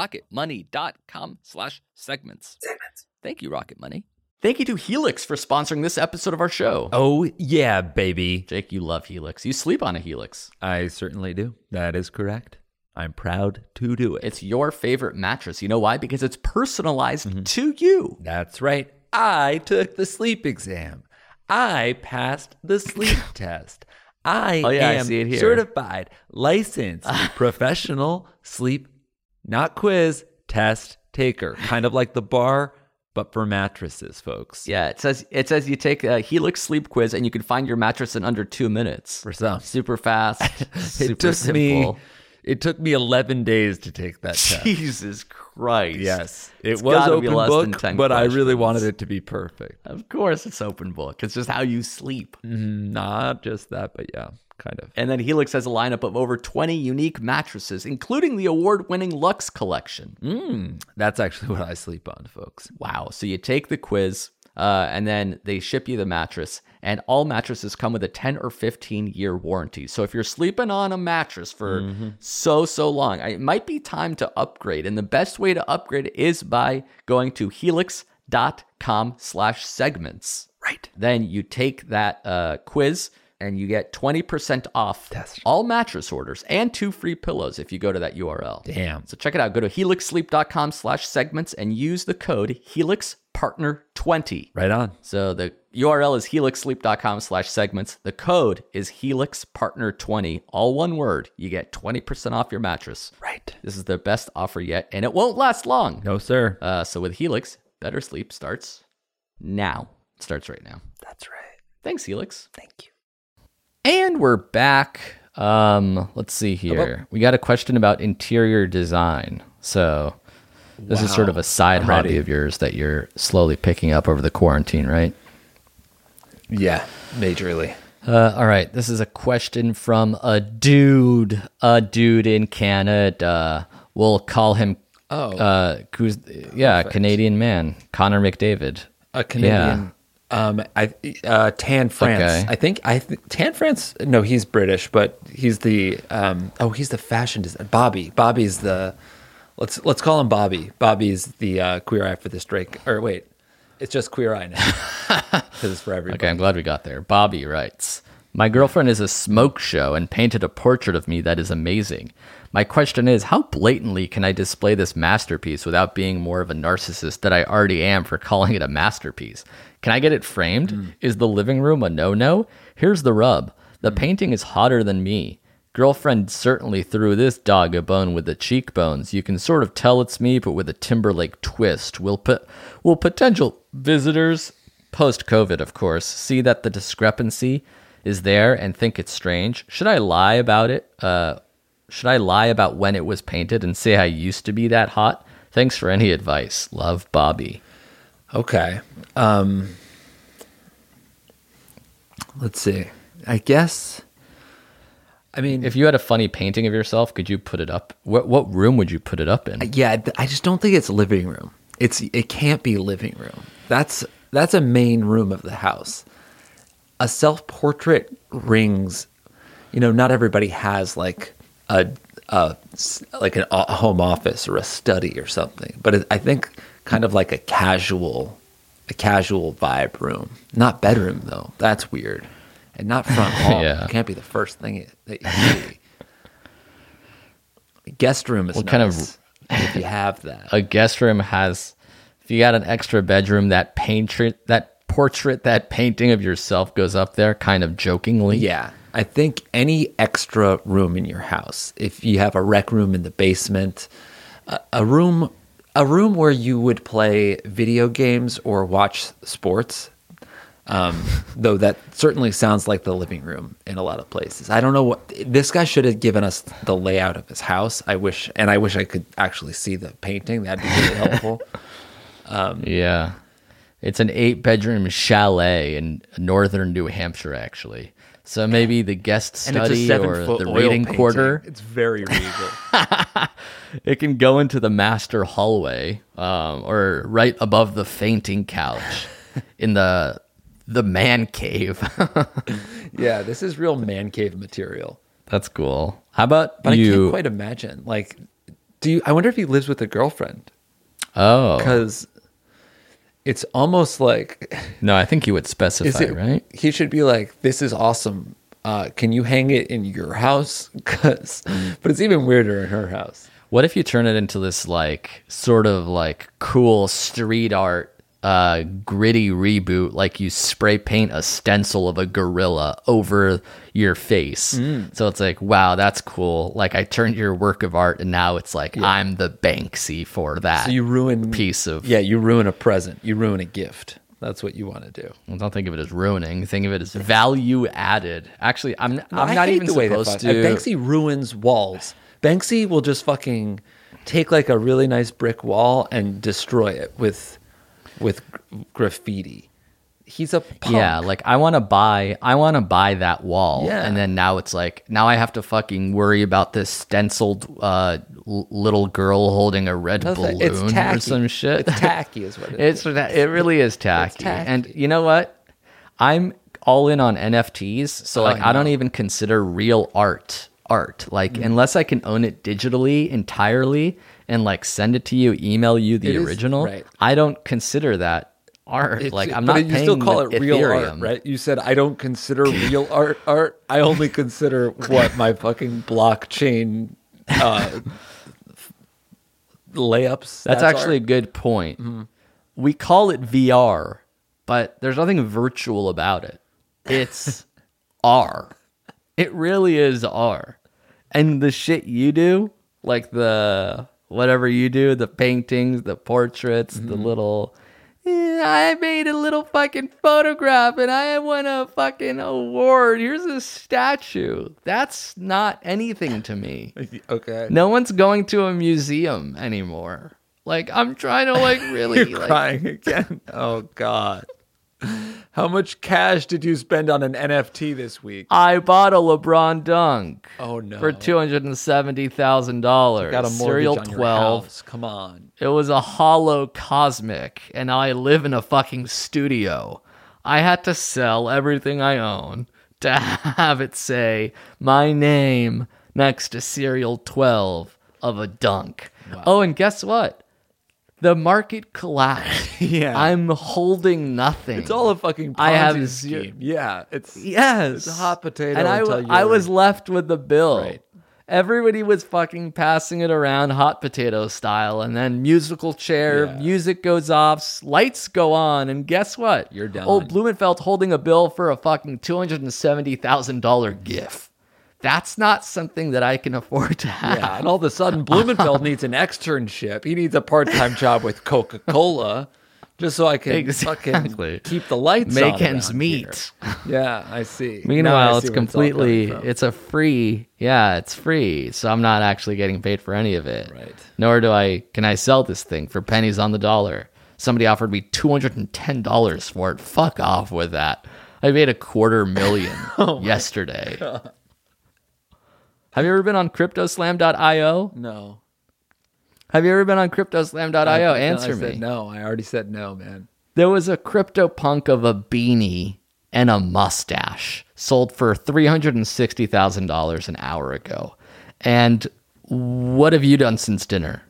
rocketmoney.com/segments. Thank you, Rocket Money. Thank you to Helix for sponsoring this episode of our show. Oh, yeah, baby. Jake, you love Helix. You sleep on a Helix. I certainly do. That is correct. I'm proud to do it. It's your favorite mattress. You know why? Because it's personalized to you. That's right. I took the sleep exam. I passed the sleep test. I am see it here. certified, licensed, professional sleep, not quiz, test taker. Kind of like the bar, but for mattresses, folks. Yeah, it says you take a Helix sleep quiz and you can find your mattress in under 2 minutes. For some. Super fast, super It took me 11 days to take that test. Jesus Christ. Yes. It's It was gotta be open less than book, 10 but I really questions. wanted it to be perfect. Of course it's open book. It's just how you sleep. Not just that, but yeah, kind of. And then Helix has a lineup of over 20 unique mattresses, including the award-winning Lux collection. That's actually what I sleep on, folks. Wow. So you take the quiz, and then they ship you the mattress, and all mattresses come with a 10 or 15-year warranty. So if you're sleeping on a mattress for so long, it might be time to upgrade. And the best way to upgrade is by going to helix.com/segments. Right. Then you take that quiz, and you get 20% off all mattress orders and 2 free pillows if you go to that URL. Damn. So check it out. Go to helixsleep.com/segments and use the code HelixPartner20. Right on. So the URL is helixsleep.com/segments. The code is HelixPartner20. All one word. You get 20% off your mattress. Right. This is the best offer yet, and it won't last long. No, sir. So with Helix, better sleep starts now. It starts right now. That's right. Thanks, Helix. Thank you. And we're back. Let's see here. We got a question about interior design. So this is sort of a side hobby of yours that you're slowly picking up over the quarantine, right? Yeah, majorly. All right. This is a question from a dude in Canada. We'll call him Canadian man, Connor McDavid. A Canadian. Tan France. Okay. I think Tan France. No, he's British, but he's the he's the fashion designer. Bobby's the. Let's call him Bobby. Bobby's the queer eye for this Drake. Or wait, it's just queer eye now because it's for everybody. Okay, I'm glad we got there. Bobby writes, my girlfriend is a smoke show and painted a portrait of me that is amazing. My question is, how blatantly can I display this masterpiece without being more of a narcissist that I already am for calling it a masterpiece? Can I get it framed? Is the living room a no-no? Here's the rub. The painting is hotter than me. Girlfriend certainly threw this dog a bone with the cheekbones. You can sort of tell it's me, but with a Timberlake twist. Will potential visitors, post-COVID of course, see that the discrepancy is there and think it's strange? Should I lie about it? Should I lie about when it was painted and say I used to be that hot? Thanks for any advice. Love, Bobby. Okay. Let's see. I guess. I mean, If you had a funny painting of yourself, could you put it up? What room would you put it up in? yeah, I just don't think it's living room. It can't be living room. That's a main room of the house. A self-portrait rings. Not everybody has like a home office or a study or something, but I think kind of like a casual vibe room. Not bedroom though. That's weird. And not front hall. Yeah. It can't be the first thing that you see. Guest room is What nice kind of- if you have that. A guest room has, if you got an extra bedroom, that portrait, that painting of yourself goes up there kind of jokingly. Yeah. I think any extra room in your house, if you have a rec room in the basement, a room where you would play video games or watch sports, though that certainly sounds like the living room in a lot of places. I don't know what this guy should have given us the layout of his house. I wish I could actually see the painting. That'd be really helpful. Yeah. It's an 8-bedroom chalet in northern New Hampshire, actually. So maybe the guest And it's a study or 7-foot the oil reading painting. quarter, It's very regal. it can go into the master hallway or right above the fainting couch in the man cave. Yeah, this is real man cave material. That's cool. How about But I you? can't quite imagine. Like, I wonder if he lives with a girlfriend, Oh, because it's almost like, no, I think you would is specify, it right? He should be like, this is awesome. Can you hang it in your house? But it's even weirder in her house. What if you turn it into this like sort of like cool street art, gritty reboot? Like you spray paint a stencil of a gorilla over your face, so it's like, wow, that's cool. Like I turned your work of art, and now it's like I'm the Banksy for that. So you ruin piece of you ruin a present. You ruin a gift. That's what you want to do. Well, don't think of it as ruining. Think of it as value added. Actually, I'm I not hate even the way supposed that to. Banksy ruins walls. Banksy will just fucking take like a really nice brick wall and destroy it with graffiti. He's a punk. Yeah, like I want to buy that wall, Yeah. and then now it's like now I have to fucking worry about this stenciled little girl holding a red balloon It's tacky. or some shit. It's tacky, is what it is. It really is tacky. tacky. And you know what? I'm all in on NFTs, so like I don't even consider real art. Like unless I can own it digitally entirely and like send it to you, email you the It is- original, right. I don't consider that art. It's- Like I'm but not you paying still call it real Ethereum. art, right? You said I don't consider real art. I only consider what my fucking blockchain layups. That's actually a art. good point. We call it VR, but there's nothing virtual about it. It's R. It really is R. And the shit you do, like the whatever you do, the paintings, the portraits, the little I made a little fucking photograph and I won a fucking award. Here's a statue. That's not anything to me. Okay. No one's going to a museum anymore. Like I'm trying to like really You're like crying again. Oh God. How much cash did you spend on an NFT this week? I bought a LeBron dunk. Oh, no. For $270,000. Got a mortgage Serial on your 12. house. Come on. It was a hollow cosmic, and I live in a fucking studio. I had to sell everything I own to have it say my name next to Serial 12 of a dunk. Wow. Oh, and guess what? The market collapsed. Yeah. I'm holding nothing. It's all a fucking Ponzi I have scheme. Yeah. It's Yes. It's a hot potato. And I until was left with the bill. Right. Everybody was fucking passing it around hot potato style, and then musical chair, Yeah. music goes off, lights go on, and guess what? You're done. Old Blumenfeld holding a bill for a fucking $270,000 gift. That's not something that I can afford to have. Yeah, and all of a sudden, Blumenfeld needs an externship. He needs a part-time job with Coca-Cola, just so I can Exactly. fucking keep the lights on. Make ends around meet. here. Yeah, I see. Now I Meanwhile, see it's where all coming completely, from. it's a free, it's free. So I'm not actually getting paid for any of it. Right. Nor can I sell this thing for pennies on the dollar. Somebody offered me $210 for it. Fuck off with that. I made $250,000 yesterday. God. Have you ever been on CryptoSlam.io? No. Have you ever been on CryptoSlam.io? Answer I said me. no. I already said no, man. There was a CryptoPunk of a beanie and a mustache sold for $360,000 an hour ago. And what have you done since dinner?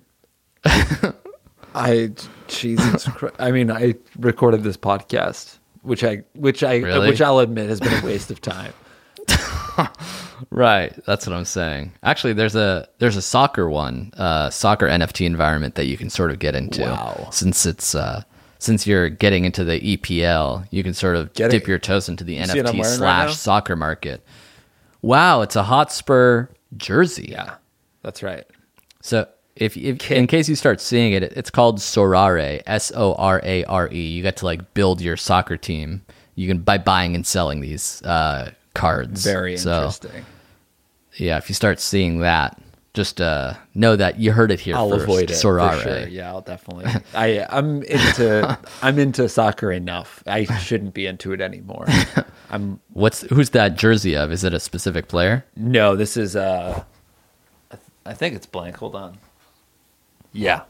Jesus Christ. I mean, I recorded this podcast, which Really? I'll admit has been a waste of time. Right, that's what I'm saying. Actually, there's a soccer one, soccer NFT environment that you can sort of get into. Wow. Since it's since you're getting into the EPL, you can sort of Get dip it. your toes into the see what I'm NFT wearing right now? / soccer market. Wow, it's a Hotspur jersey. Yeah, that's right. So if in case you start seeing it, it's called Sorare, Sorare. You get to like build your soccer team. You can by buying and selling these cards. Very So, interesting. yeah, if you start seeing that, just know that you heard it here I'll first. avoid it Sorare. for sure. Yeah, I'll definitely. I'm into soccer enough. I shouldn't be into it anymore. Who's that jersey of? Is it a specific player? No, this is I think it's blank. Hold on. Yeah,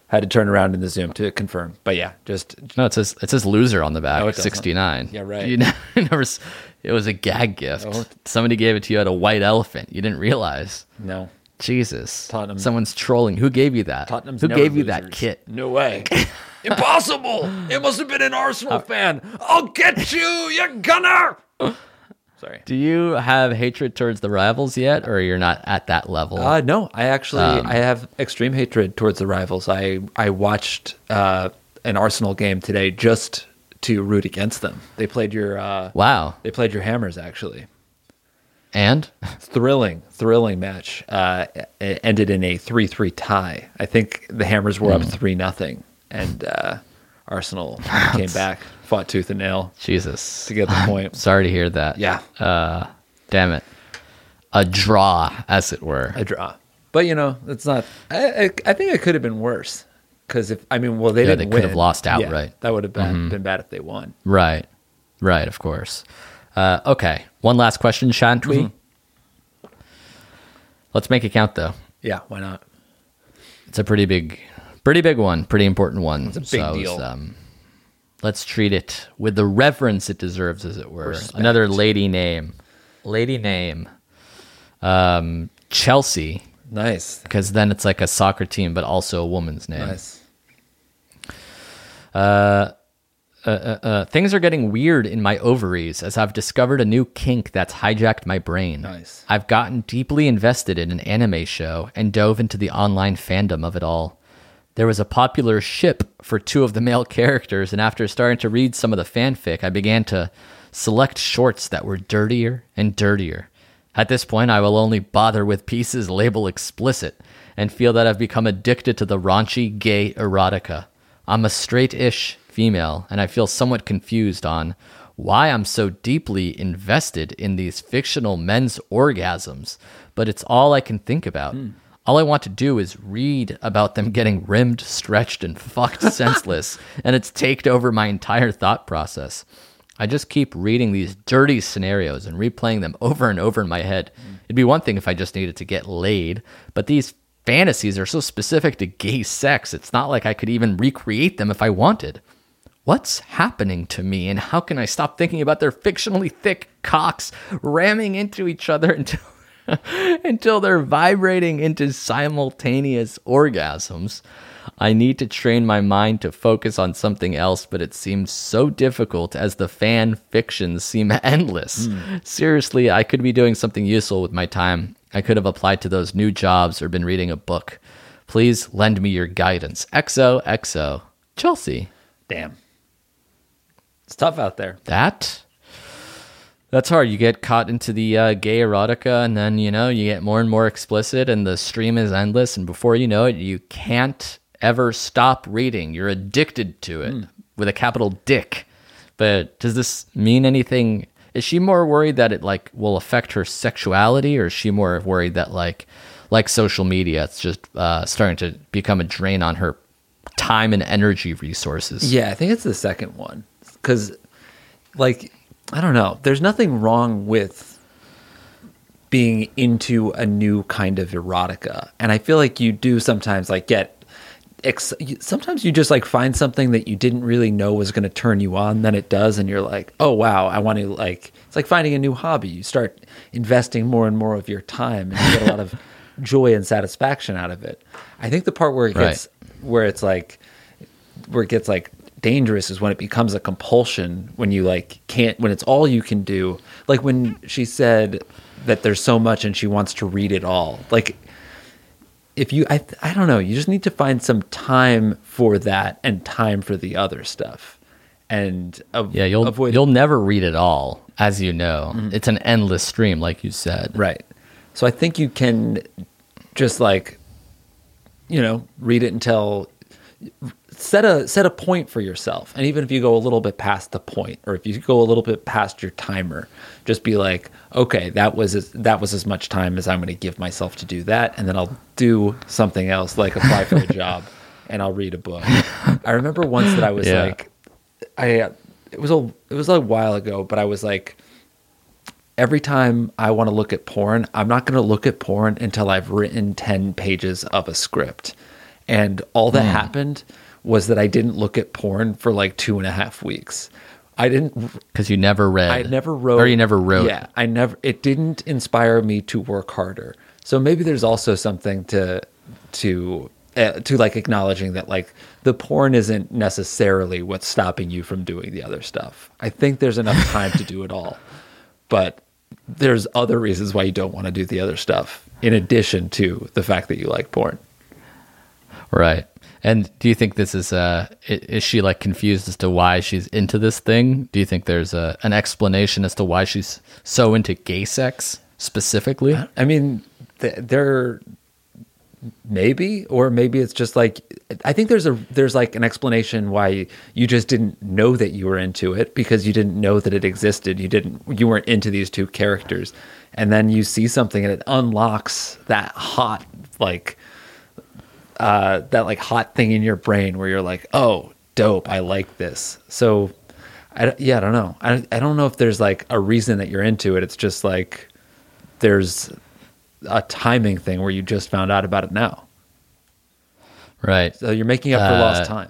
Had to turn around in the Zoom to confirm. But yeah, just No, it says loser on the back. Oh, it doesn't. 69. Yeah, right. You never. It was a gag gift. Oh. Somebody gave it to you at a white elephant. You didn't realize. no. Jesus. Tottenham. Someone's trolling. Who gave you that? Tottenham's Who never gave you that losers. kit? No way. Impossible. It must have been an Arsenal fan. I'll get you, you gunner. Sorry. Do you have hatred towards the rivals yet, or you're not at that level? No, I actually I have extreme hatred towards the rivals. I watched an Arsenal game today just to root against them. They played your Wow. They played your Hammers actually. And Thrilling match. It ended in a 3-3 tie. I think the Hammers were up 3-0, and Arsenal came back, fought tooth and nail Jesus. to get the point. Sorry to hear that. Yeah, Damn it. A draw, as it were. a draw. But it's not. I think it could have been worse because they Yeah, didn't they win. could have lost Yeah, outright. that would have been bad if they won. Right, of course. Okay, one last question, Shantwi. Mm-hmm. Let's make it count, though. Yeah, why not? It's a pretty big one, pretty important one. It's a big deal. Let's treat it with the reverence it deserves, as it were. Respect. Another lady name. Chelsea, Nice, because then it's like a soccer team, but also a woman's name. nice. Things are getting weird in my ovaries as I've discovered a new kink that's hijacked my brain. Nice. I've gotten deeply invested in an anime show and dove into the online fandom of it all. There was a popular ship for two of the male characters, and after starting to read some of the fanfic, I began to select shorts that were dirtier and dirtier. At this point, I will only bother with pieces labeled explicit and feel that I've become addicted to the raunchy, gay erotica. I'm a straight-ish female, and I feel somewhat confused on why I'm so deeply invested in these fictional men's orgasms, but it's all I can think about. All I want to do is read about them getting rimmed, stretched, and fucked senseless, and it's taken over my entire thought process. I just keep reading these dirty scenarios and replaying them over and over in my head. It'd be one thing if I just needed to get laid, but these fantasies are so specific to gay sex, it's not like I could even recreate them if I wanted. What's happening to me, and how can I stop thinking about their fictionally thick cocks ramming into each other until they're vibrating into simultaneous orgasms? I need to train my mind to focus on something else, but it seems so difficult as the fan fictions seem endless. Seriously, I could be doing something useful with my time. I could have applied to those new jobs or been reading a book. Please lend me your guidance. XOXO. Chelsea. Damn, it's tough out there. That's hard. You get caught into the gay erotica, and then, you get more and more explicit, and the stream is endless, and before you know it, you can't ever stop reading. You're addicted to it, with a capital dick. But does this mean anything? Is she more worried that it will affect her sexuality, or is she more worried that like social media, it's just starting to become a drain on her time and energy resources? Yeah, I think it's the second one because, I don't know. There's nothing wrong with being into a new kind of erotica, and I feel like you do sometimes sometimes you just find something that you didn't really know was going to turn you on, then it does, and you're like, oh wow, I want to it's like finding a new hobby. You start investing more and more of your time, and you get a lot of joy and satisfaction out of it. I think the part where it gets where it gets dangerous is when it becomes a compulsion, when you when it's all you can do. Like when she said that there's so much and she wants to read it all. If you, I don't know, you just need to find some time for that and time for the other stuff. And you'll never read it all, as you know. Mm-hmm. It's an endless stream, like you said. Right. So I think you can just read it until set a point for yourself. And even if you go a little bit past the point, or if you go a little bit past your timer, just be like, okay, that was as much time as I'm going to give myself to do that, and then I'll do something else, like apply for a job, and I'll read a book. I remember once that I was it was a while ago, but I was every time I want to look at porn, I'm not going to look at porn until I've written 10 pages of a script. And all that happened was that I didn't look at porn for like 2.5 weeks. I didn't, Because you never read. I never wrote. Or you never wrote. Yeah, it didn't inspire me to work harder. So maybe there's also something to like acknowledging that like the porn isn't necessarily what's stopping you from doing the other stuff. I think there's enough time to do it all, but there's other reasons why you don't want to do the other stuff in addition to the fact that you like porn. Right. And do you think this is she like confused as to why she's into this thing? Do you think there's an explanation as to why she's so into gay sex specifically? I mean, there maybe, or maybe it's just like, I think there's like an explanation why you just didn't know that you were into it because you didn't know that it existed. You weren't into these two characters. And then you see something and it unlocks that hot, hot thing in your brain where you're like, oh, dope, I like this. So I don't know. I don't know if there's like a reason that you're into it. It's just like there's a timing thing where you just found out about it now. Right. So you're making up for lost time.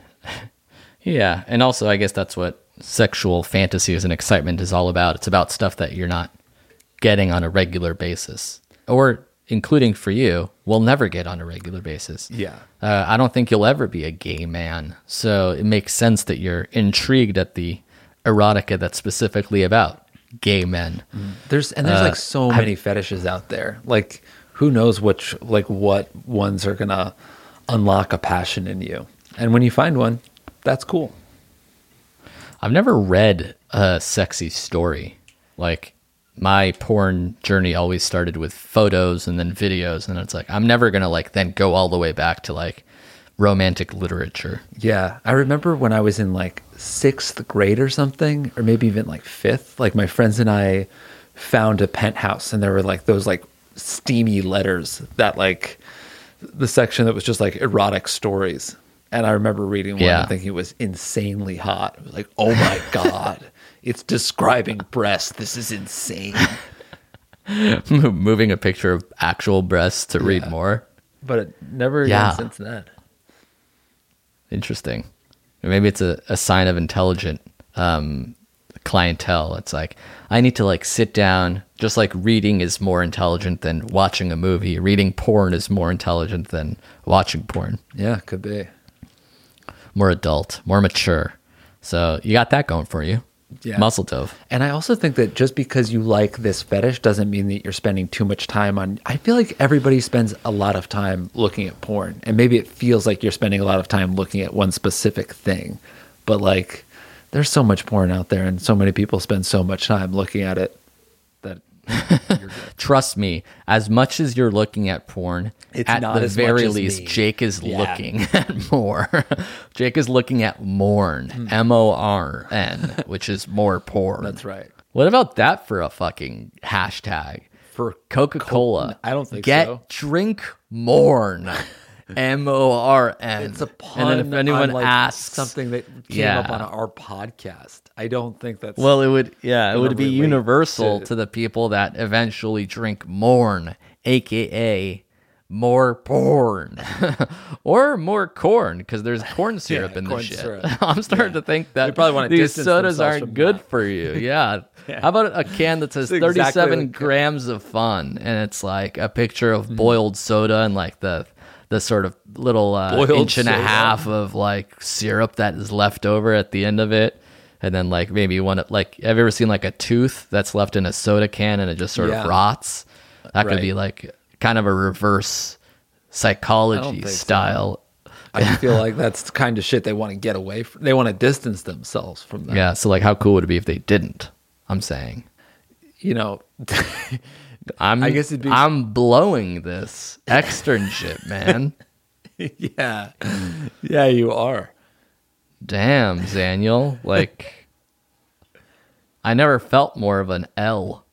Yeah. And also, I guess that's what sexual fantasies and excitement is all about. It's about stuff that you're not getting on a regular basis, or including for you, will never get on a regular basis. Yeah. I don't think you'll ever be a gay man. So it makes sense that you're intrigued at the erotica that's specifically about gay men. There's like so many fetishes out there. Like who knows what ones are gonna unlock a passion in you. And when you find one, that's cool. I've never read a sexy story. Like my porn journey always started with photos and then videos, and it's like I'm never gonna like then go all the way back to like romantic literature. Yeah, I remember when I was in like 6th grade or something, or maybe even like 5th, like my friends and I found a penthouse and there were like those like steamy letters that like the section that was just like erotic stories. And I remember reading one and thinking it was insanely hot. It was like, oh my God, it's describing breasts. This is insane. Moving a picture of actual breasts to read more. But it never again since then. Interesting. Maybe it's a sign of intelligent clientele. It's like, I need to like sit down, just like reading is more intelligent than watching a movie. Reading porn is more intelligent than watching porn. Yeah, could be. More adult, more mature. So you got that going for you. Yeah. Mazel tov. And I also think that just because you like this fetish doesn't mean that you're spending too much time on. I feel like everybody spends a lot of time looking at porn, and maybe it feels like you're spending a lot of time looking at one specific thing, but like there's so much porn out there and so many people spend so much time looking at it that you're good. Trust me, as much as you're looking at porn, It's at not the as much very as least, me. Jake is Yeah. looking at more. Jake is looking at morn, M-O-R-N, which is more porn. That's right. What about that for a fucking hashtag? For Coca-Cola. I don't think Get so. drink morn. M-O-R-N. It's a pun. And then if anyone on, like, asks something that came up on our podcast, I don't think that's well, it would be relate universal to- to the people that eventually drink morn, aka more porn, or more corn, because there's corn syrup in corn this shit. syrup. I'm starting to think that They probably wanna these distance sodas themselves aren't from good that. for you. Yeah. How about a can that says It's exactly 37 like- grams of fun, and it's like a picture of boiled soda and like the sort of little Boiled inch and a soda. half of like syrup that is left over at the end of it. And then like maybe one, like, have you ever seen like a tooth that's left in a soda can and it just sort Yeah. of rots? That could Right. be like kind of a reverse psychology think so. style. I feel like that's the kind of shit they want to get away from. They want to distance themselves from that. Yeah. So like how cool would it be if they didn't? I'm saying. You know, I guess it'd be- I'm blowing this externship, man. yeah. Yeah, you are. Damn, Daniel. Like, I never felt more of an L.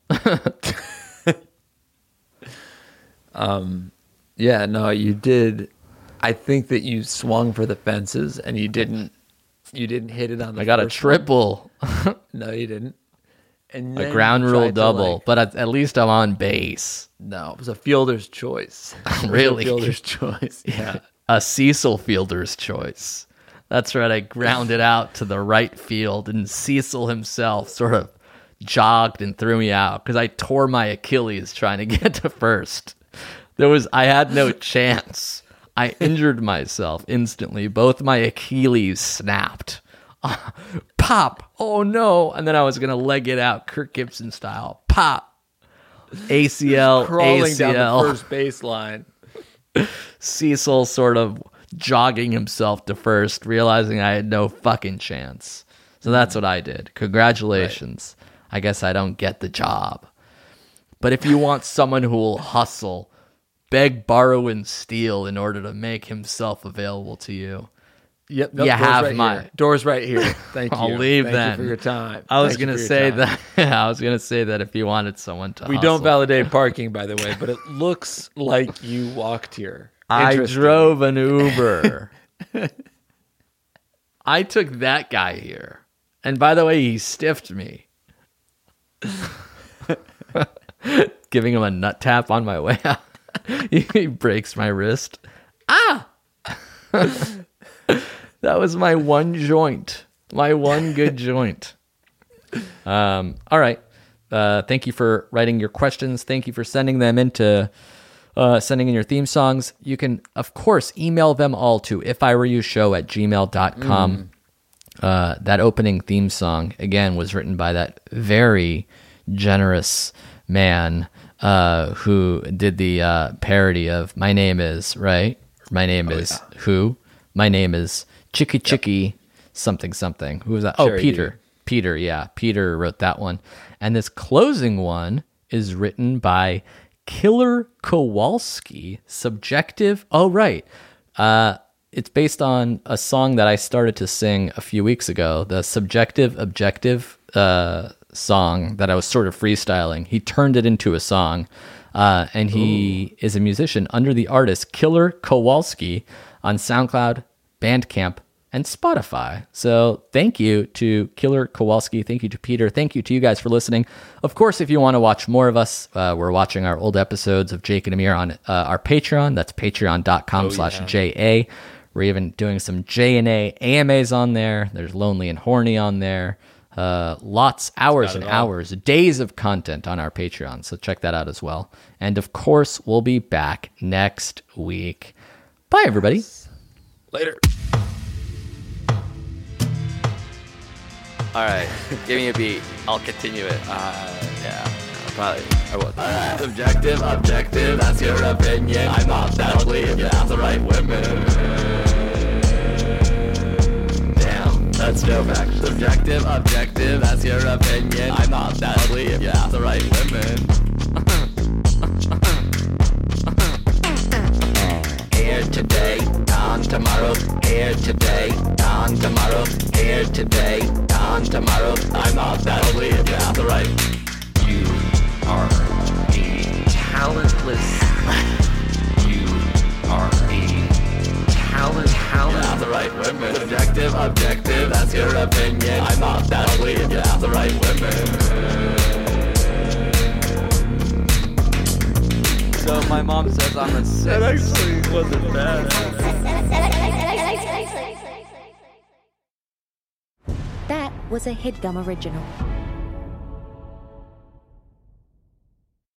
Yeah, no, you did. I think that you swung for the fences and you didn't hit it on the I got a first one. triple, No, you didn't. And a then ground you rule tried to, double, like- but at least I'm on base. no, it was a fielder's choice. It was a Really? fielder's choice. Yeah. a Cecil Fielder's choice. That's right. I grounded out to the right field, and Cecil himself sort of jogged and threw me out because I tore my Achilles trying to get to first. I had no chance. I injured myself instantly. Both my Achilles snapped. Pop! Oh no! And then I was gonna leg it out, Kirk Gibson style. Pop! ACL, Crawling ACL. down the first baseline. Cecil sort of jogging himself to first, realizing I had no fucking chance. So that's what I did. Congratulations. Right. I guess I don't get the job. But if you want someone who will hustle, beg, borrow, and steal in order to make himself available to you, Yep, you have my door's right here. Thank you. I'll leave Thank then. you for your time. I was Thank you gonna for your say time. that. I was gonna say that if you wanted someone to, We hustle. don't validate parking, by the way, but it looks like you walked here. I Interesting. drove an Uber. I took that guy here, and by the way, he stiffed me, giving him a nut tap on my way out. He breaks my wrist. Ah. That was my one joint. My one good joint. All right. Thank you for writing your questions. Thank you for sending them into sending in your theme songs. You can, of course, email them all to ifiwereyoushow@gmail.com. That opening theme song, again, was written by that very generous man who did the parody of My Name Is, right? My Name is Who? My Name is Chicky Chicky something something. Who was that? Oh, Sherry Peter. D. Peter, yeah. Peter wrote that one. And this closing one is written by Killer Kowalski. Subjective. Oh, right. It's based on a song that I started to sing a few weeks ago. The Subjective Objective song that I was sort of freestyling. He turned it into a song. And he is a musician under the artist Killer Kowalski on SoundCloud, Bandcamp, and Spotify. So thank you to Killer Kowalski. Thank you to Peter. Thank you to you guys for listening. Of course, if you want to watch more of us, we're watching our old episodes of Jake and Amir on our Patreon. That's patreon.com/JA. We're even doing some J&A AMAs on there. There's Lonely and Horny on there. Hours and hours, days of content on our Patreon. So check that out as well. And of course, we'll be back next week. Bye, everybody. Later. All right, give me a beat. I'll continue it. Yeah, probably. I will. Subjective, objective, that's your opinion. I'm not that ugly if you have the right women. Damn, that's no fact. Subjective, objective, that's your opinion. I'm not that ugly if you have the right women. Here today, gone tomorrow. Here today, gone tomorrow. Here today, gone tomorrow. I'm not that ugly if you have the right. You are a talentless. You are a talent. You have the right women. Subjective, objective, that's your opinion. I'm not that ugly if you have the right women. So my mom says I'm a 6. That actually wasn't bad. That was a HeadGum original.